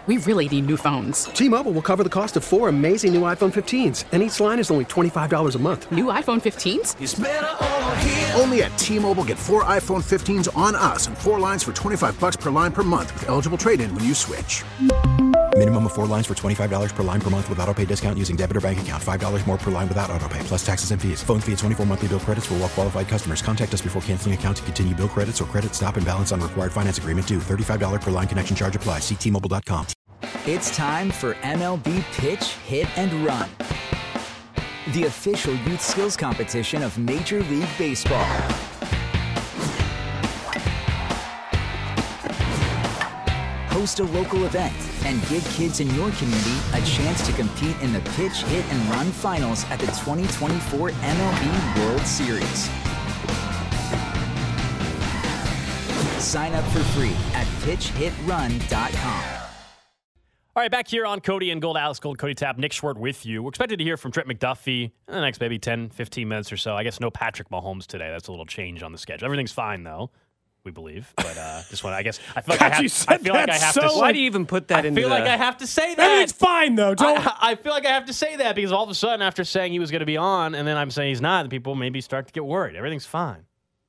We really need new phones. T-Mobile will cover the cost of 4 amazing new iPhone 15s, and each line is only $25 a month. New iPhone 15s? It's better over here. Only at T-Mobile, get 4 iPhone 15s on us and 4 lines for $25 per line per month with eligible trade-in when you switch. Minimum of 4 lines for $25 per line per month with autopay discount using debit or bank account. $5 more per line without autopay, plus taxes and fees. Phone fee at 24 monthly bill credits for well-qualified customers. Contact us before canceling account to continue bill credits or credit stop and balance on required finance agreement due. $35 per line connection charge applies. See T-Mobile.com. It's time for MLB Pitch, Hit, and Run, the official youth skills competition of Major League Baseball. Host a local event and give kids in your community a chance to compete in the Pitch, Hit, and Run finals at the 2024 MLB World Series. Sign up for free at pitchhitrun.com. All right, back here on Cody and Gold, Alex Gold, Cody Tapp, Nick Schwartz with you. We're expected to hear from Trent McDuffie in the next maybe 10, 15 minutes or so. I guess no Patrick Mahomes today. That's a little change on the schedule. Everything's fine, though, we believe. But just want to, I guess, I feel like I have to. Why do you even put that in? I feel like I have to say that. Everything's fine, though. I feel like I have to say that because all of a sudden, after saying he was going to be on, and then I'm saying he's not, people maybe start to get worried. Everything's fine.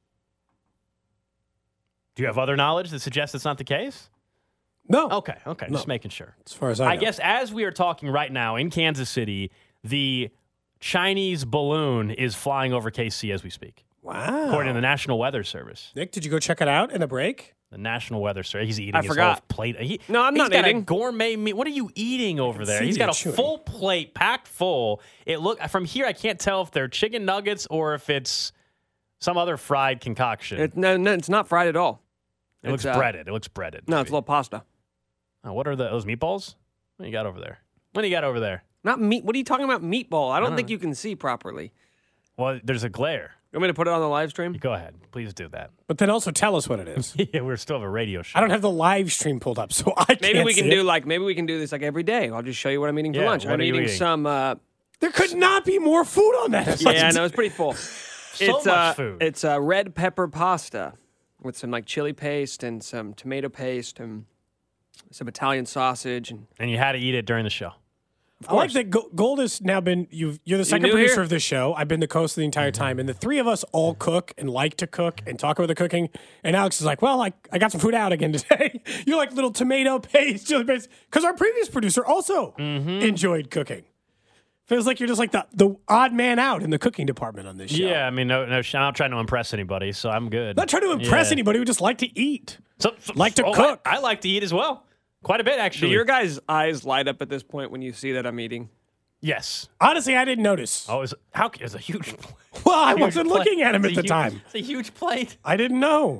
Do you have other knowledge that suggests it's not the case? No. Okay. No. Just making sure. As far as I know. guess as we are talking right now in Kansas City, the Chinese balloon is flying over KC as we speak. Wow. According to the National Weather Service. Nick, did you go check it out in a break? The National Weather Service. He's eating I his forgot. whole plate. No, I'm not eating. He's got eating. a gourmet meat. What are you eating over there? see He's you got a chewing. full plate packed full. From here, I can't tell if they're chicken nuggets or if it's some other fried concoction. No, it's not fried at all. It looks breaded. It looks breaded. No, it's a little pasta. Oh, what are those meatballs? What do you got over there? Not meat. What are you talking about, meatball? I don't think you can see properly. Well, there's a glare. You want me to put it on the live stream? Go ahead. Please do that. But then also tell us what it is. Yeah, we're still have a radio show. I don't have the live stream pulled up, so I can't Maybe we can see it. maybe we can do this like every day. I'll just show you what I'm eating for Yeah, lunch. what I'm are you eating eating? some. There could not be more food on that. Yeah, I know it's pretty full. So much food. It's red pepper pasta with some like chili paste and some tomato paste and some Italian sausage And you had to eat it during the show. I like that Gold has now been, you're the second new producer here? of this show. I've been the host the entire time, and the three of us all cook and like to cook and talk about the cooking. And Alex is like, well, I got some food out again today. You're like little tomato paste, chili paste. Because our previous producer also enjoyed cooking. Feels like you're just like the odd man out in the cooking department on this show. Yeah, I mean, no, I'm not trying to impress anybody, so I'm good. Not trying to impress anybody. We just like to eat. Like to Oh, cook. I like to eat as well. Quite a bit, Do actually. your guys' eyes light up at this point when you see that I'm eating? Yes. Honestly, I didn't notice. Oh, it's a huge plate. Well, I Huge wasn't plate. looking at him at It's the a huge- time. It's a huge plate. I didn't know.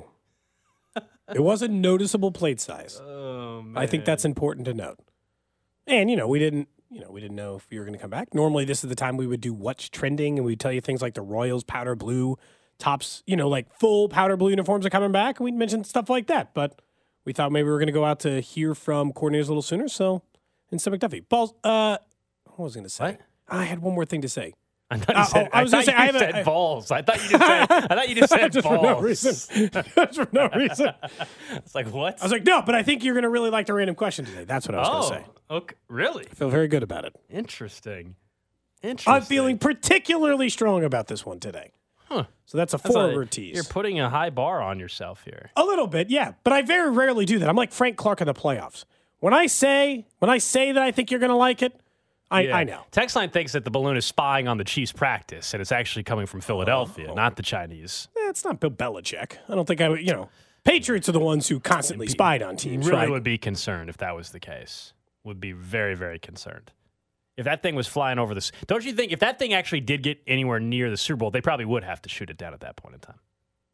It was a noticeable plate size. Oh, man. I think that's important to note. And, we didn't know if you were going to come back. Normally, this is the time we would do what's trending, and we'd tell you things like the Royals powder blue tops, like full powder blue uniforms are coming back, and we'd mention stuff like that. But we thought maybe we were going to go out to hear from coordinators a little sooner, so, and Sam McDuffie. Balls, what was I going to say? What? I had one more thing to say. I thought you said, I was gonna say, I have a- said balls. I thought you just said Just balls. for no reason. Just for no reason. It's like, what? I was like, no, but I think you're going to really like the random question today. That's what I was going to say. Okay. Really? I feel very good about it. Interesting. I'm feeling particularly strong about this one today. Huh. So that's a forward tease. You're putting a high bar on yourself here. A little bit, yeah. But I very rarely do that. I'm like Frank Clark in the playoffs. When I say that I think you're going to like it, I know. Text line thinks that the balloon is spying on the Chiefs' practice, and it's actually coming from Philadelphia, not the Chinese. It's not Bill Belichick. I don't think I would, Patriots are the ones who constantly spied on teams, Really right? would be concerned if that was the case. Would be very, very concerned. If that thing was flying over this, don't you think if that thing actually did get anywhere near the Super Bowl, they probably would have to shoot it down at that point in time?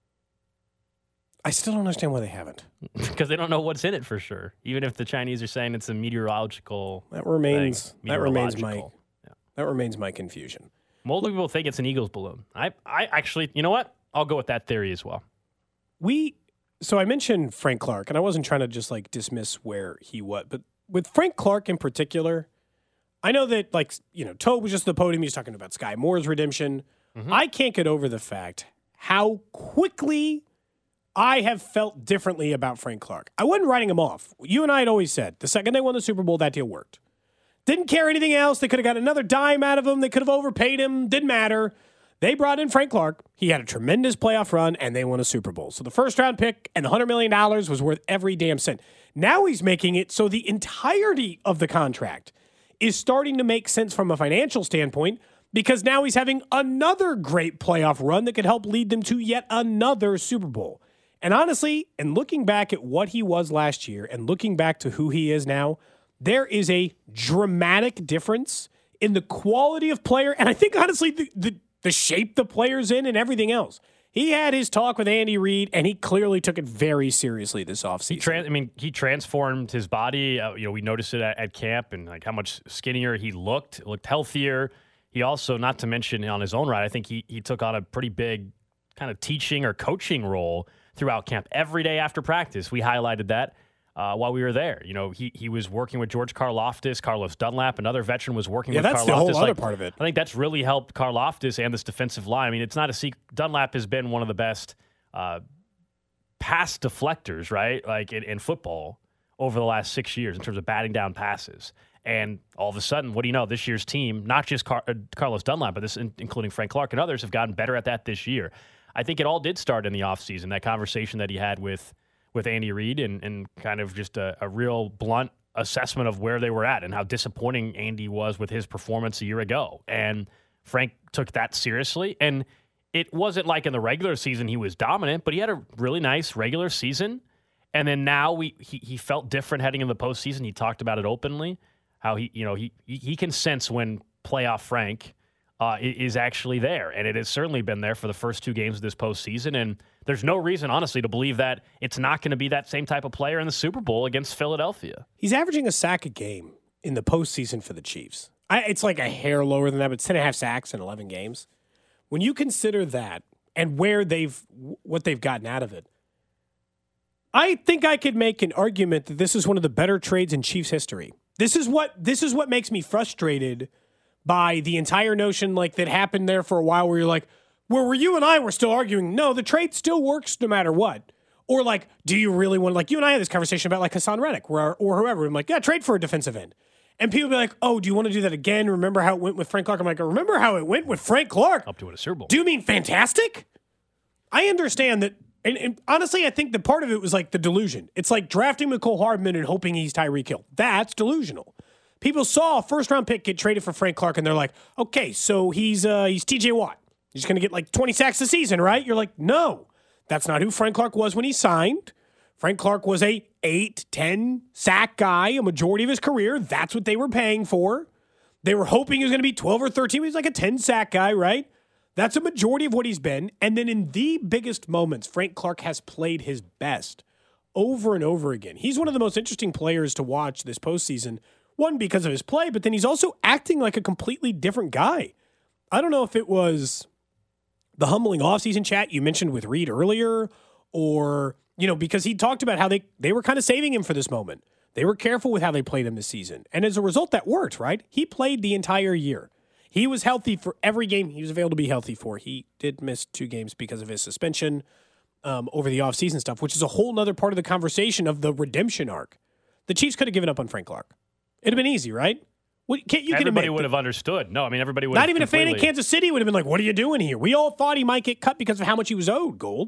I still don't understand why they haven't. Because they don't know what's in it for sure. Even if the Chinese are saying it's a meteorological That remains thing. that remains my Meteorological. Yeah. that remains my confusion. Multiple people think it's an Eagles balloon. I actually, you know what? I'll go with that theory as well. So I mentioned Frank Clark, and I wasn't trying to just like dismiss where he was, but with Frank Clark in particular, I know that Toad was just at the podium. He was talking about Sky Moore's redemption. I can't get over the fact how quickly I have felt differently about Frank Clark. I wasn't writing him off. You and I had always said the second they won the Super Bowl, that deal worked. Didn't care anything else. They could have got another dime out of him. They could have overpaid him. Didn't matter. They brought in Frank Clark. He had a tremendous playoff run, and they won a Super Bowl. So the first-round pick and $100 million was worth every damn cent. Now he's making it so the entirety of the contract is starting to make sense from a financial standpoint because now he's having another great playoff run that could help lead them to yet another Super Bowl. And honestly, and looking back at what he was last year and looking back to who he is now, there is a dramatic difference in the quality of player, and I think honestly the shape the player's in and everything else. He had his talk with Andy Reid, and he clearly took it very seriously this offseason. He transformed his body. We noticed it at camp and like how much skinnier he looked healthier. He also, not to mention on his own right, I think he took on a pretty big kind of teaching or coaching role throughout camp. Every day after practice, we highlighted that while we were there. He was working with George Karlaftis, Carlos Dunlap, another veteran was working with Karlaftis. Yeah, that's the whole other part of it. I think that's really helped Karlaftis and this defensive line. I mean, it's not a secret. Dunlap has been one of the best pass deflectors, right? Like in football over the last 6 years in terms of batting down passes. And all of a sudden, what do you know? This year's team, not just Carlos Dunlap, but including Frank Clark and others, have gotten better at that this year. I think it all did start in the offseason, that conversation that he had with Andy Reid and kind of just a real blunt assessment of where they were at and how disappointing Andy was with his performance a year ago. And Frank took that seriously. And it wasn't like in the regular season he was dominant, but he had a really nice regular season. And then now he felt different heading in the postseason. He talked about it openly, how he can sense when playoff Frank is actually there. And it has certainly been there for the first two games of this postseason. And there's no reason, honestly, to believe that it's not going to be that same type of player in the Super Bowl against Philadelphia. He's averaging a sack a game in the postseason for the Chiefs. It's like a hair lower than that, but it's 10.5 sacks in 11 games. When you consider that and what they've gotten out of it, I think I could make an argument that this is one of the better trades in Chiefs history. This is what makes me frustrated by the entire notion like that happened there for a while where you're like, where you and I were still arguing, no, the trade still works no matter what. Or like, do you really want, like you and I had this conversation about like Hassan Reddick or whoever. I'm like, yeah, trade for a defensive end. And people be like, oh, do you want to do that again? Remember how it went with Frank Clark? I'm like, remember how it went with Frank Clark? Up to a Super Bowl. Do you mean fantastic? I understand that. And honestly, I think the part of it was like the delusion. It's like drafting McCole Hardman and hoping he's Tyreek Hill. That's delusional. People saw a first-round pick get traded for Frank Clark, and they're like, okay, so he's T.J. Watt. He's going to get like 20 sacks a season, right? You're like, no. That's not who Frank Clark was when he signed. Frank Clark was a 8, 10 sack guy a majority of his career. That's what they were paying for. They were hoping he was going to be 12 or 13. He was like a 10 sack guy, right? That's a majority of what he's been. And then in the biggest moments, Frank Clark has played his best over and over again. He's one of the most interesting players to watch this postseason. One, because of his play, but then he's also acting like a completely different guy. I don't know if it was the humbling offseason chat you mentioned with Reid earlier, or, because he talked about how they were kind of saving him for this moment. They were careful with how they played him this season. And as a result, that worked, right? He played the entire year. He was healthy for every game he was available to be healthy for. He did miss 2 games because of his suspension over the offseason stuff, which is a whole other part of the conversation of the redemption arc. The Chiefs could have given up on Frank Clark. It'd have been easy, right? Everybody would have understood. No, I mean, everybody would have. Not even a fan in Kansas City would have been like, what are you doing here? We all thought he might get cut because of how much he was owed, Gold.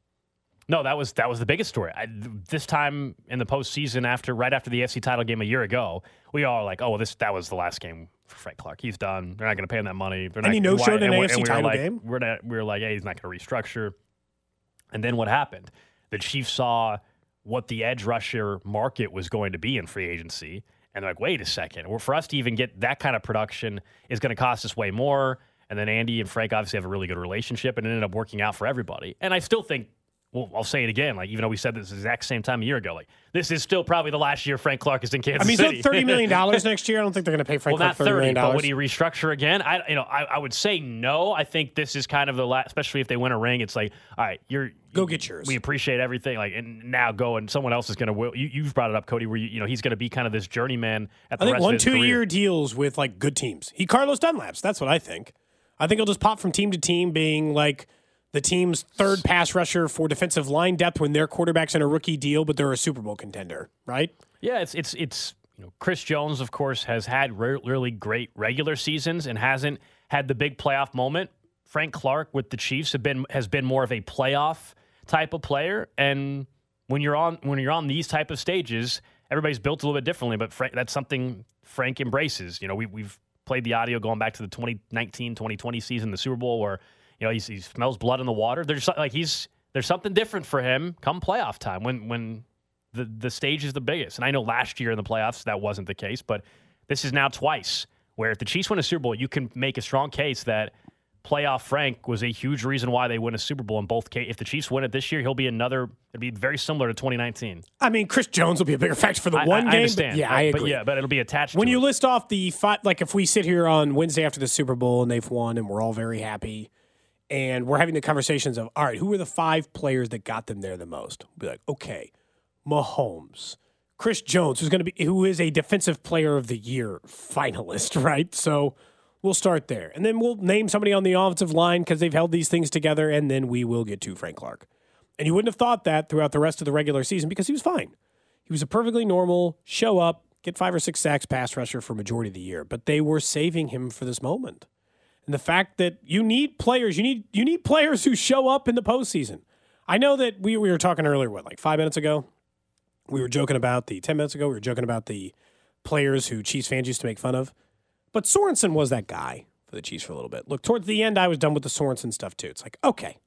No, that was the biggest story. This time in the postseason, right after the AFC title game a year ago, we all were like, oh, well, that was the last game for Frank Clark. He's done. They're not going to pay him that money. And he no-showed an AFC title game? We were like, hey, he's not going to restructure. And then what happened? The Chiefs saw what the edge rusher market was going to be in free agency. And they're like, wait a second. Well, for us to even get that kind of production is going to cost us way more. And then Andy and Frank obviously have a really good relationship, and it ended up working out for everybody. And I still think, well, I'll say it again, like even though we said this exact same time a year ago, like this is still probably the last year Frank Clark is in Kansas City. He's owed $30 million next year. I don't think they're going to pay Frank Clark $30 million. But would he restructure again? I would say no. I think this is kind of the last, especially if they win a ring. It's like, all right, go get yours. We appreciate everything. Like, and now go, and someone else is going to. You've brought it up, Cody. Where he's going to be kind of this journeyman at the rest of his career. 1-2 year deals with like good teams. Carlos Dunlaps. That's what I think. I think he'll just pop from team to team, being like the team's third pass rusher for defensive line depth when their quarterback's in a rookie deal, but they're a Super Bowl contender, right? Yeah, it's Chris Jones, of course, has had really great regular seasons and hasn't had the big playoff moment. Frank Clark with the Chiefs has been more of a playoff type of player, and when you're on these type of stages, everybody's built a little bit differently. But that's something Frank embraces. We've played the audio going back to the 2019-2020 season, the Super Bowl, where he smells blood in the water. There's something different for him come playoff time when the stage is the biggest. And I know last year in the playoffs that wasn't the case, but this is now twice where if the Chiefs win a Super Bowl, you can make a strong case that playoff Frank was a huge reason why they win a Super Bowl in both cases. If the Chiefs win it this year, it'll be very similar to 2019. I mean, Chris Jones will be a bigger factor for the one game. I understand. I agree. But it'll be attached when to you it. list off the five, like if we sit here on Wednesday after the Super Bowl and they've won and we're all very happy and we're having the conversations of, all right, who are the 5 players that got them there the most? We'll be like, okay, Mahomes, Chris Jones, who is a Defensive Player of the Year finalist, right? So we'll start there. And then we'll name somebody on the offensive line because they've held these things together, and then we will get to Frank Clark. And you wouldn't have thought that throughout the rest of the regular season because he was fine. He was a perfectly normal, show up, get 5 or 6 sacks pass rusher for majority of the year. But they were saving him for this moment. And the fact that you need players, you need players who show up in the postseason. I know that we were talking earlier, 5 minutes ago? We were joking about 10 minutes ago, we were joking about the players who Chiefs fans used to make fun of. But Sorensen was that guy for the Chiefs for a little bit. Look, towards the end, I was done with the Sorensen stuff too. It's like, okay.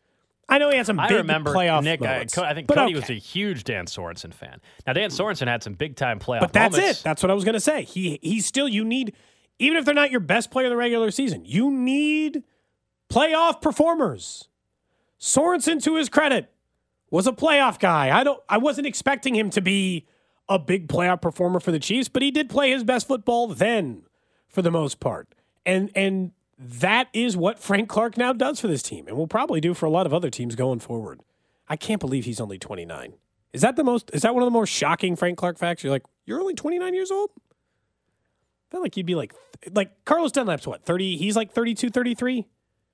I know he had some big playoff Nick, moments. I think Cody was a huge Dan Sorensen fan. Now, Dan Sorensen had some big-time playoff But that's moments. it. That's what I was going to say. He's still, you need, even if they're not your best player in the regular season, you need playoff performers. Sorensen, to his credit, was a playoff guy. I wasn't expecting him to be a big playoff performer for the Chiefs, but he did play his best football then for the most part. And that is what Frank Clark now does for this team and will probably do for a lot of other teams going forward. I can't believe he's only 29. Is that one of the more shocking Frank Clark facts? You're like, you're only 29 years old? I feel like you'd be like Carlos Dunlap's what, 30? He's like 32, 33?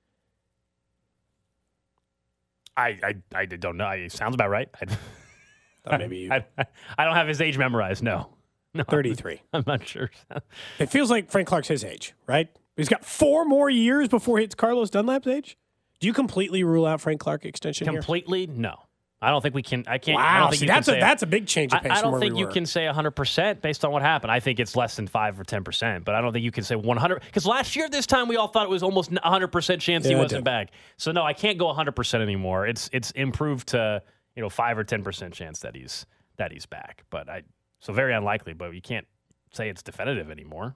I don't know. It sounds about right. Maybe I don't have his age memorized, no. 33. I'm not sure. It feels like Frank Clark's his age, right? He's got 4 more years before it's Carlos Dunlap's age. Do you completely rule out Frank Clark extension Completely? No. I don't think we can. I can't. Wow, I don't think that's a big change of pace. I don't think you can say 100% based on what happened. I think it's less than 5 or 10%, but I don't think you can say 100. Because last year, this time, we all thought it was almost 100% chance he wasn't back. So no, I can't go 100% anymore. It's improved to 5 or 10% chance that he's back. But so very unlikely. But you can't say it's definitive anymore.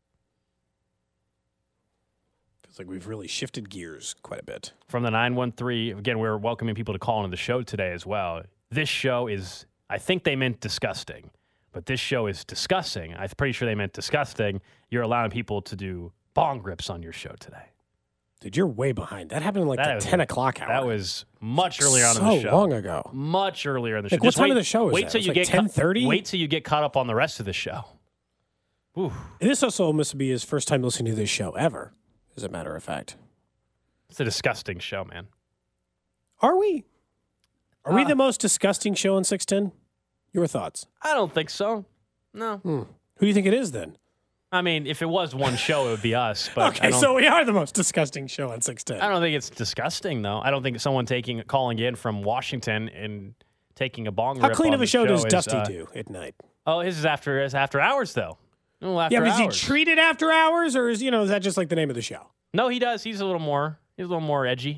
Feels like we've really shifted gears quite a bit. From the 913, again, we're welcoming people to call into the show today as well. This show is, I think they meant disgusting, but this show is discussing. I'm pretty sure they meant disgusting. You're allowing people to do bong rips on your show today. Dude, you're way behind. That happened in the 10 o'clock hour. That was much earlier on in the show. So long ago. Much earlier in the show. What time of the show is wait that? Till you get 10:30? Wait till you get caught up on the rest of the show. Ooh. This also must be his first time listening to this show ever, as a matter of fact. It's a disgusting show, man. Are we? Are we the most disgusting show in 610? Your thoughts? I don't think so. No. Who do you think it is then? I mean, if it was one show, it would be us. But okay, so we are the most disgusting show on 610. I don't think it's disgusting, though. I don't think someone calling in from Washington and taking a bong rip. How clean of a show does is, Dusty do at night? Oh, his is after hours, though. But is he treated after hours, or is that just like the name of the show? No, he does. He's a little more edgy.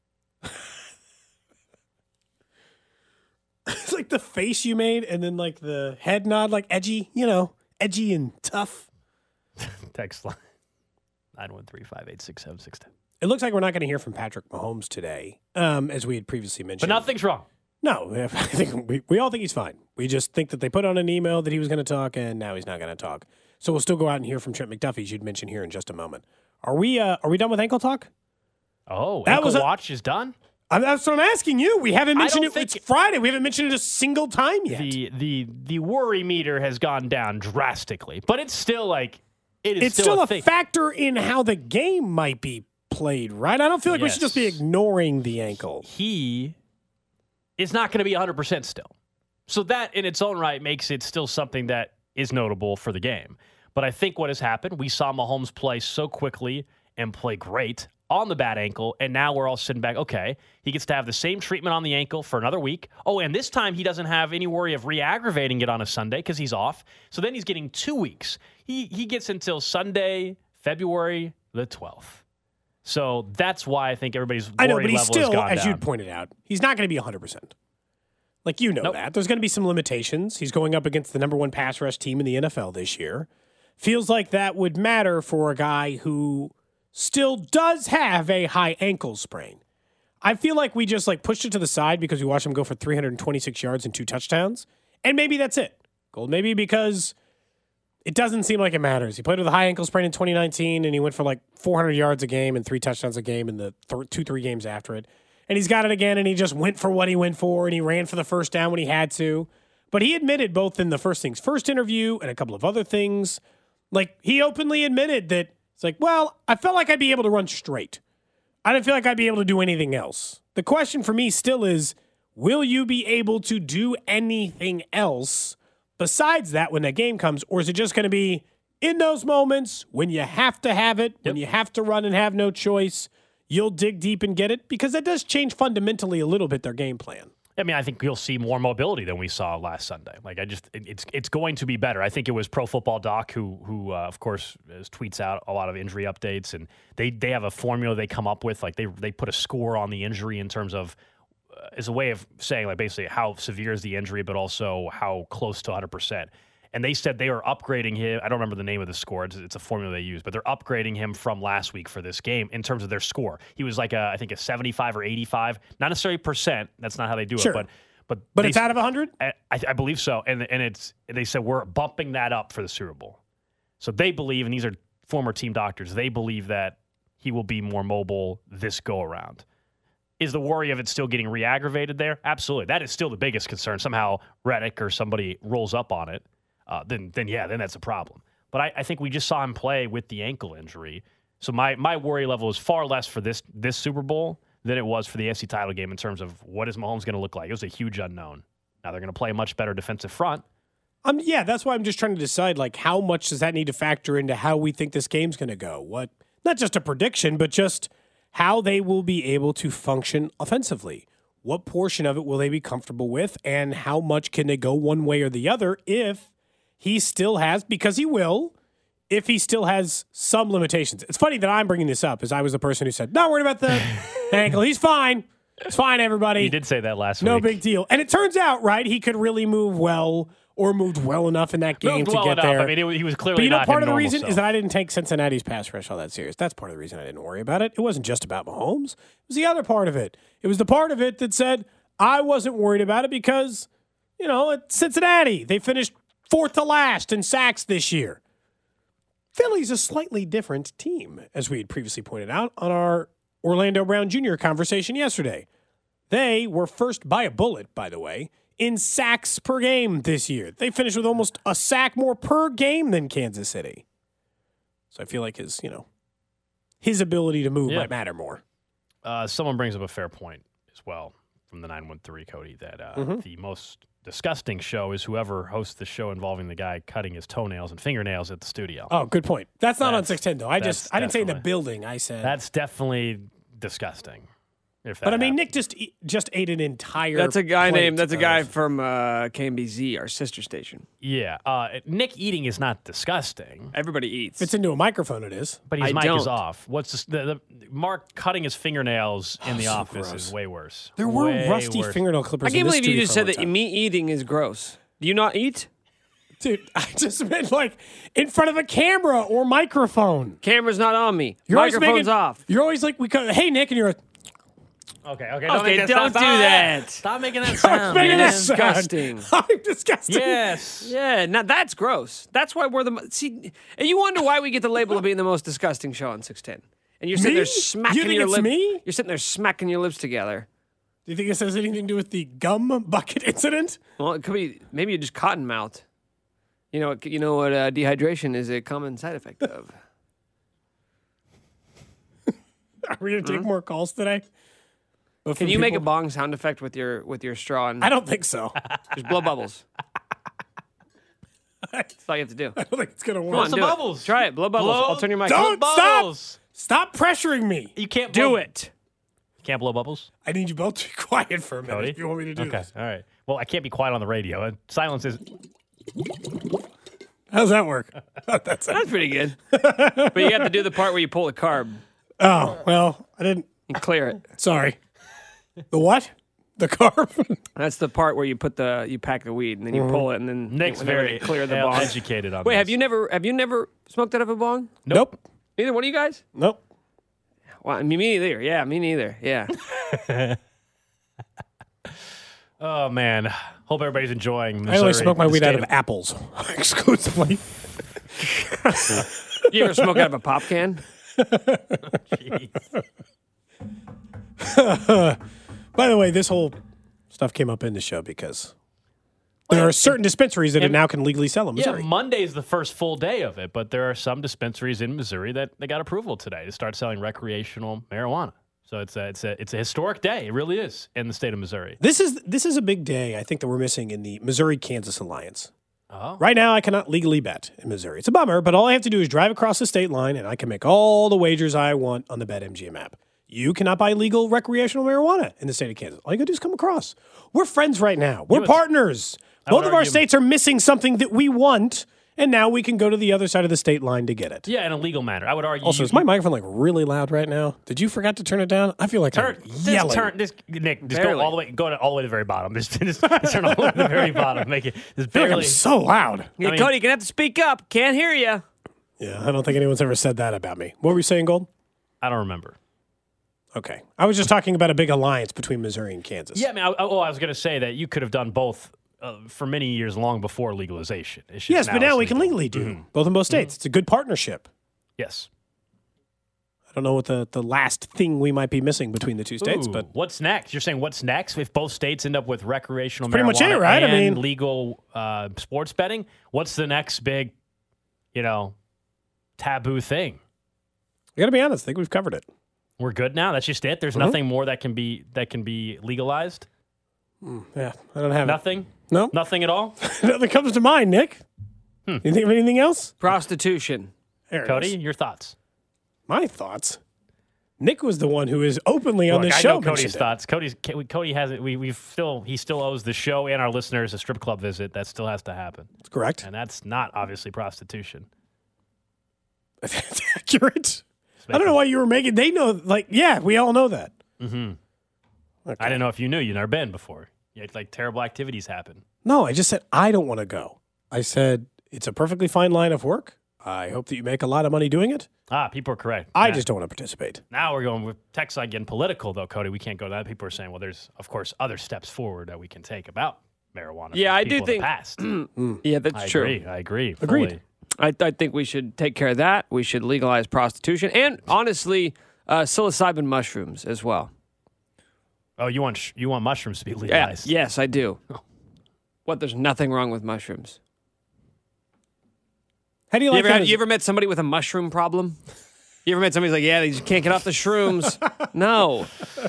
It's like the face you made, and then like the head nod, like edgy, edgy and tough. Text line 913-586-7610. It looks like we're not going to hear from Patrick Mahomes today, as we had previously mentioned. But nothing's wrong. No, I think we all think he's fine. We just think that they put on an email that he was going to talk, and now he's not going to talk. So we'll still go out and hear from Trent McDuffie, as you'd mentioned here in just a moment. Are we done with ankle talk? Oh, ankle watch is done? That's what I'm asking you. We haven't mentioned it. It's Friday. We haven't mentioned it a single time yet. The worry meter has gone down drastically, but it's still like it's still a thing. factor in how the game might be played, right? I don't feel like we should just be ignoring the ankle. He is not going to be 100% still. So that in its own right makes it still something that is notable for the game. But I think what has happened, we saw Mahomes play so quickly and play great on the bad ankle, and now we're all sitting back, okay, he gets to have the same treatment on the ankle for another week. Oh, and this time he doesn't have any worry of re-aggravating it on a Sunday because he's off. So then he's getting 2 weeks. He gets until Sunday, February the 12th. So that's why I think everybody's worry level has gone down. I know, but he's still, as you pointed out, he's not going to be 100%. Like, you know that. There's going to be some limitations. He's going up against the number one pass rush team in the NFL this year. Feels like that would matter for a guy who still does have a high ankle sprain. I feel like we just pushed it to the side because we watched him go for 326 yards and 2 touchdowns. And maybe that's it. Gold, maybe because it doesn't seem like it matters. He played with a high ankle sprain in 2019, and he went for 400 yards a game and 3 touchdowns a game in the 2-3 games after it. And he's got it again, and he just went for what he went for, and he ran for the first down when he had to. But he admitted both in the First Things First interview and a couple of other things, he openly admitted that it's I felt like I'd be able to run straight. I didn't feel like I'd be able to do anything else. The question for me still is, will you be able to do anything else besides that when that game comes? Or is it just going to be in those moments when you have to have it, when you have to run and have no choice, you'll dig deep and get it? Because that does change fundamentally a little bit their game plan. I mean, I think you'll see more mobility than we saw last Sunday. It's going to be better. I think it was Pro Football Doc who of course, tweets out a lot of injury updates, and they have a formula they come up with. They put a score on the injury in terms of as a way of saying basically how severe is the injury, but also how close to 100%. And they said they are upgrading him. I don't remember the name of the score. It's a formula they use, but they're upgrading him from last week for this game in terms of their score. He was I think a 75 or 85, not necessarily percent. That's not how they do it, but it's out of 100. I believe so. And they said we're bumping that up for the Super Bowl. So they believe, and these are former team doctors, they believe that he will be more mobile this go around. Is the worry of it still getting re-aggravated there? Absolutely. That is still the biggest concern. Somehow Reddick or somebody rolls up on it. Then that's a problem. But I think we just saw him play with the ankle injury. So my worry level is far less for this Super Bowl than it was for the AFC title game in terms of what is Mahomes going to look like. It was a huge unknown. Now they're going to play a much better defensive front. Yeah, that's why I'm just trying to decide how much does that need to factor into how we think this game's going to go. What, not just a prediction, but just how they will be able to function offensively. What portion of it will they be comfortable with, and how much can they go one way or the other if he still has, because he will, if he still has some limitations. It's funny that I'm bringing this up, as I was the person who said, not worried about the ankle. He's fine. It's fine, everybody. You did say that last week. No big deal. And it turns out, right, he could really move well or moved well enough in that game to get there. I mean, he was clearly not part of the reason is that I didn't take Cincinnati's pass rush all that serious. That's part of the reason I didn't worry about it. It wasn't just about Mahomes. It was the other part of it. It was the part of it that said I wasn't worried about it because, at Cincinnati, they finished 4th to last in sacks this year. Philly's a slightly different team, as we had previously pointed out on our Orlando Brown Jr. conversation yesterday. They were first by a bullet, by the way, in sacks per game this year. They finished with almost a sack more per game than Kansas City. So I feel like his ability to move might matter more. Someone brings up a fair point as well from the 913, Cody, that the most disgusting show is whoever hosts the show involving the guy cutting his toenails and fingernails at the studio. Oh, good point. That's not on 610, though. I didn't say in the building. I said that's definitely disgusting. But I mean, Nick just ate an entire. That's a guy from KMBZ, our sister station. Yeah, Nick eating is not disgusting. Everybody eats. If it's into a microphone, it is. But his mic is off. What's the Mark cutting his fingernails in the office gross. is way worse. There were rusty fingernail clippers. I can't believe you just said that me eating is gross. Do you not eat? Dude, I just meant in front of a camera or microphone. Camera's not on me. Microphone's off. You're always hey, Nick, and you're like, Okay, don't do that. Stop making that sound. Disgusting. I'm disgusting. Yes. Yeah, now that's gross. That's why we're see, and you wonder why we get the label of being the most disgusting show on 610. And you're sitting there smacking your lips. Me? You're sitting there smacking your lips together. Do you think this has anything to do with the gum bucket incident? Well, it could be. Maybe you're just cotton mouthed. You know what dehydration is a common side effect of. Are we going to take more calls today? But Can from you make a people- bong sound effect with your straw and I don't think so. just blow bubbles? That's all you have to do. I don't think it's going to work. Come on, some do it. bubbles. Try it. Blow bubbles. Blow- I'll turn your mic. Don't Blow stop. bubbles. Stop pressuring me. You can't Do blow- it. You can't blow bubbles? I need you both to be quiet for a minute Cody? if you want me to do Okay, this. all right. Well, I can't be quiet on the radio. Silence is... How's that work? That's pretty good. But you have to do the part where you pull the carb Oh, well, I didn't. and clear it. Sorry. The what? The carb? That's the part where you pack the weed and then you pull it and then Nick's whenever very they clear the bong. educated on Wait, this. have you never smoked out of a bong? Nope. Neither one of you guys? Nope. Well, me neither. Yeah, me neither. Yeah. Oh, man. Hope everybody's enjoying Missouri. I only smoke my the weed out state of apples exclusively. You ever smoke out of a pop can? Jeez. By the way, this whole stuff came up in the show because there are certain dispensaries that now can legally sell in Yeah, Missouri. Monday's the first full day of it, but there are some dispensaries in Missouri that they got approval today to start selling recreational marijuana. So it's a historic day. It really is in the state of Missouri. This is a big day, I think, that we're missing in the Missouri-Kansas alliance. Oh. Right now, I cannot legally bet in Missouri. It's a bummer, but all I have to do is drive across the state line, and I can make all the wagers I want on the BetMGM app. You cannot buy legal recreational marijuana in the state of Kansas. All you got to do is come across. We're friends right now. We're partners. I would Both of our argue- states are missing something that we want, and now we can go to the other side of the state line to get it. Yeah, in a legal manner. I would argue. Also, is my microphone like really loud right now? Did you forget to turn it down? I feel like I'm yelling. Nick, just Barely. go all the way, all the way to the very bottom. Just turn all the way to the very bottom. Make it just I feel like barely. I'm so loud. Yeah, mean- Cody, you're going to have to speak up. Can't hear you. Yeah, I don't think anyone's ever said that about me. What were you saying, Gold? I don't remember. Okay. I was just talking about a big alliance between Missouri and Kansas. Yeah, I mean, I was going to say that you could have done both for many years long before legalization. It's just Yes, but now it's we can legal. legally do both in both states. It's a good partnership. Yes. I don't know what the last thing we might be missing between the two states, Ooh, but what's next? You're saying what's next? If both states end up with recreational pretty much marijuana it, right? I and mean- legal sports betting, what's the next big, taboo thing? I got to be honest. I think we've covered it. We're good now. That's just it. There's nothing more that can be legalized. Yeah, I don't have Nothing. it. No, Nothing at all. nothing comes to mind, Nick. You think of anything else? Prostitution. There it Cody, is. your thoughts? My thoughts. Nick was the one who is openly on Look, this I show. know Cody's mentioned it. thoughts. Cody hasn't. He still owes the show and our listeners a strip club visit. That still has to happen, That's correct. and that's not obviously prostitution. That's accurate. I don't know why you were making. They know, yeah, we all know that. Mm-hmm. Okay. I didn't know if you knew. You've never been before. You had, terrible activities happen. No, I just said I don't want to go. I said it's a perfectly fine line of work. I hope that you make a lot of money doing it. People are correct. I Now- just don't want to participate. Now we're going with text line getting political, though, Cody. We can't go to that. People are saying, well, there's, of course, other steps forward that we can take about marijuana. Yeah, from I do people in think- the past. Yeah, that's true. I agree. Agreed. fully. I think we should take care of that. We should legalize prostitution and, honestly, psilocybin mushrooms as well. Oh, you want mushrooms to be Yeah, legalized? yes, I do. What? There's nothing wrong with mushrooms. How do you You like ever, that? you ever met somebody with a mushroom problem? You ever met somebody who's like, yeah, they just can't get off the shrooms? No.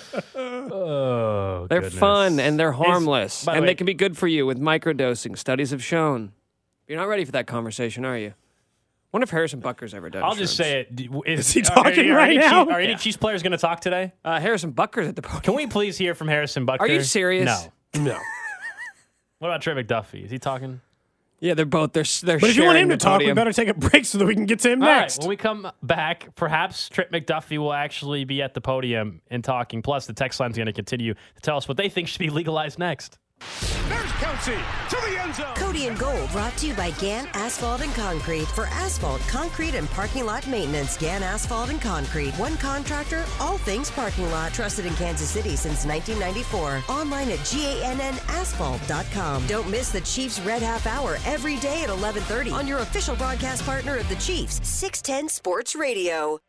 Oh, They're goodness. fun and they're harmless. by the And way- they can be good for you with microdosing. Studies have shown. You're not ready for that conversation, are you? Wonder if Harrison Butker's ever done I'll just shrooms. say it. Is he talking right any now? Are any Chiefs players going to talk today? Harrison Butker's at the podium. Can we please hear from Harrison Butker? Are you serious? No. No. What about Trey McDuffie? Is he talking? Yeah, they're both. They're But if you want sharing him to the talk, we podium. better take a break so that we can get to him All right, next. when we come back, perhaps Trip McDuffie will actually be at the podium and talking. Plus, the text line's going to continue to tell us what they think should be legalized next. There's Kelsey to the end zone. Cody and Gold brought to you by Gann Asphalt and Concrete. For asphalt, concrete, and parking lot maintenance, Gann Asphalt and Concrete. One contractor, all things parking lot. Trusted in Kansas City since 1994. Online at GANNasphalt.com. Don't miss the Chiefs Red Half Hour every day at 11:30 on your official broadcast partner of the Chiefs, 610 Sports Radio.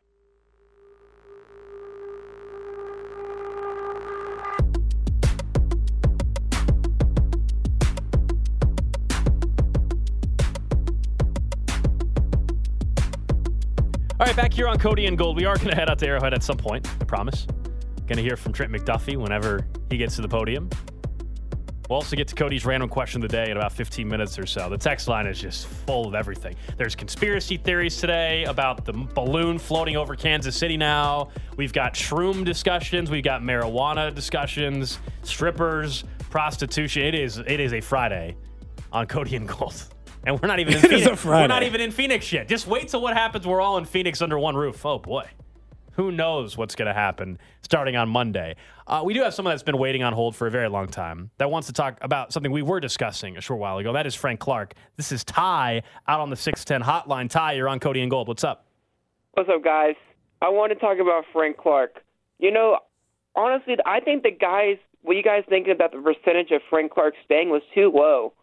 All All right, back here on Cody and Gold. We are going to head out to Arrowhead at some point, I promise. Going to hear from Trent McDuffie whenever he gets to the podium. We'll also get to Cody's random question of the day in about 15 minutes or so. The text line is just full of everything. There's conspiracy theories today about the balloon floating over Kansas City now. We've got shroom discussions. We've got marijuana discussions, strippers, prostitution. It is a Friday on Cody and Gold. And we're not even in Phoenix. We're not even in Phoenix yet. Just wait till what happens. We're all in Phoenix under one roof. Oh, boy. Who knows what's going to happen starting on Monday. We do have someone that's been waiting on hold for a very long time that wants to talk about something we were discussing a short while ago. That is Frank Clark. This is Ty out on the 610 hotline. Ty, you're on Cody and Gold. What's up? What's up, guys? I want to talk about Frank Clark. You know, honestly, I think what you guys think about the percentage of Frank Clark staying was too low.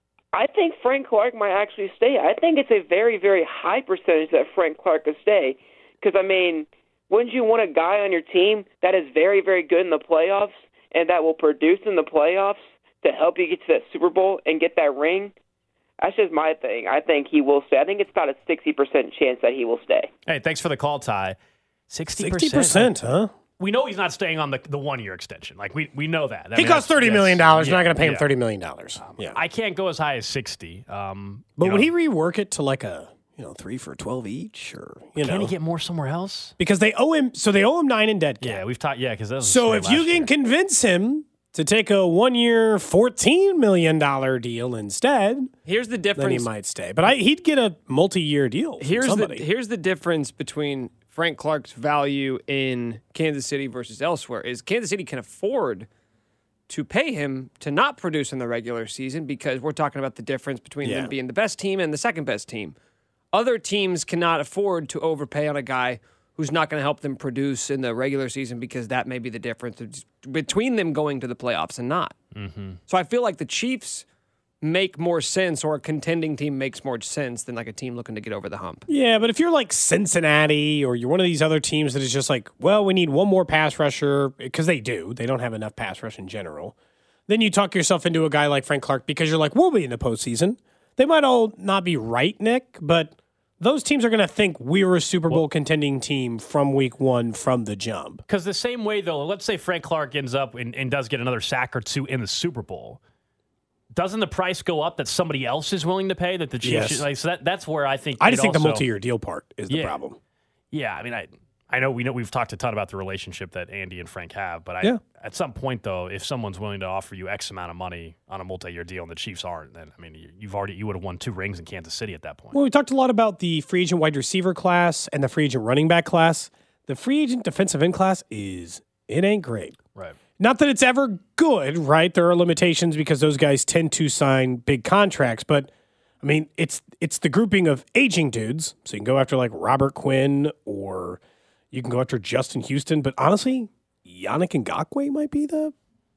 I think Frank Clark might actually stay. I think it's a very, very high percentage that Frank Clark could stay. Because, I mean, wouldn't you want a guy on your team that is very, very good in the playoffs and that will produce in the playoffs to help you get to that Super Bowl and get that ring? That's just my thing. I think he will stay. I think it's about a 60% chance that he will stay. Hey, thanks for the call, Ty. 60%? 60%, huh? We know he's not staying on the 1-year extension. Like, we know that. He costs $30 million. You're not going to pay him $30 million. Yeah. I can't go as high as 60. But would he rework it to like a 3 for 12 each, or can he get more somewhere else? Because they owe him. So they owe him 9 in dead cap. Yeah, we've talked. Yeah, because so if you can convince him to take a 1-year, $14 million deal instead, here's the difference. Then he might stay. But he'd get a multi-year deal. Here's the difference between Frank Clark's value in Kansas City versus elsewhere. Is Kansas City can afford to pay him to not produce in the regular season because we're talking about the difference between them being the best team and the second best team. Other teams cannot afford to overpay on a guy who's not going to help them produce in the regular season because that may be the difference between them going to the playoffs and not. Mm-hmm. So I feel like the Chiefs make more sense, or a contending team makes more sense than like a team looking to get over the hump. Yeah, but if you're like Cincinnati or you're one of these other teams that is just like, well, we need one more pass rusher, because they don't have enough pass rush in general, then you talk yourself into a guy like Frank Clark because you're like, we'll be in the postseason. They might all not be right, Nick, but those teams are going to think we're a Super Bowl contending team from week 1 from the jump. Because the same way, though, let's say Frank Clark ends up and does get another sack or two in the Super Bowl. Doesn't the price go up that somebody else is willing to pay? That the Chiefs so that's where I think. I just think the multi-year deal part is the problem. Yeah, I mean, I know we've talked a ton about the relationship that Andy and Frank have, but at some point though, if someone's willing to offer you X amount of money on a multi-year deal and the Chiefs aren't, then I mean, you would have won 2 rings in Kansas City at that point. Well, we talked a lot about the free agent wide receiver class and the free agent running back class. The free agent defensive end class it ain't great. Right. Not that it's ever good, right? There are limitations because those guys tend to sign big contracts, but I mean, it's the grouping of aging dudes. So you can go after like Robert Quinn, or you can go after Justin Houston, but honestly, Yannick Ngakoue might be the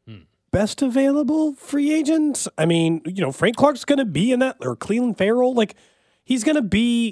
best available free agent. I mean, Frank Clark's going to be in that, or Cleveland Farrell, like he's going to be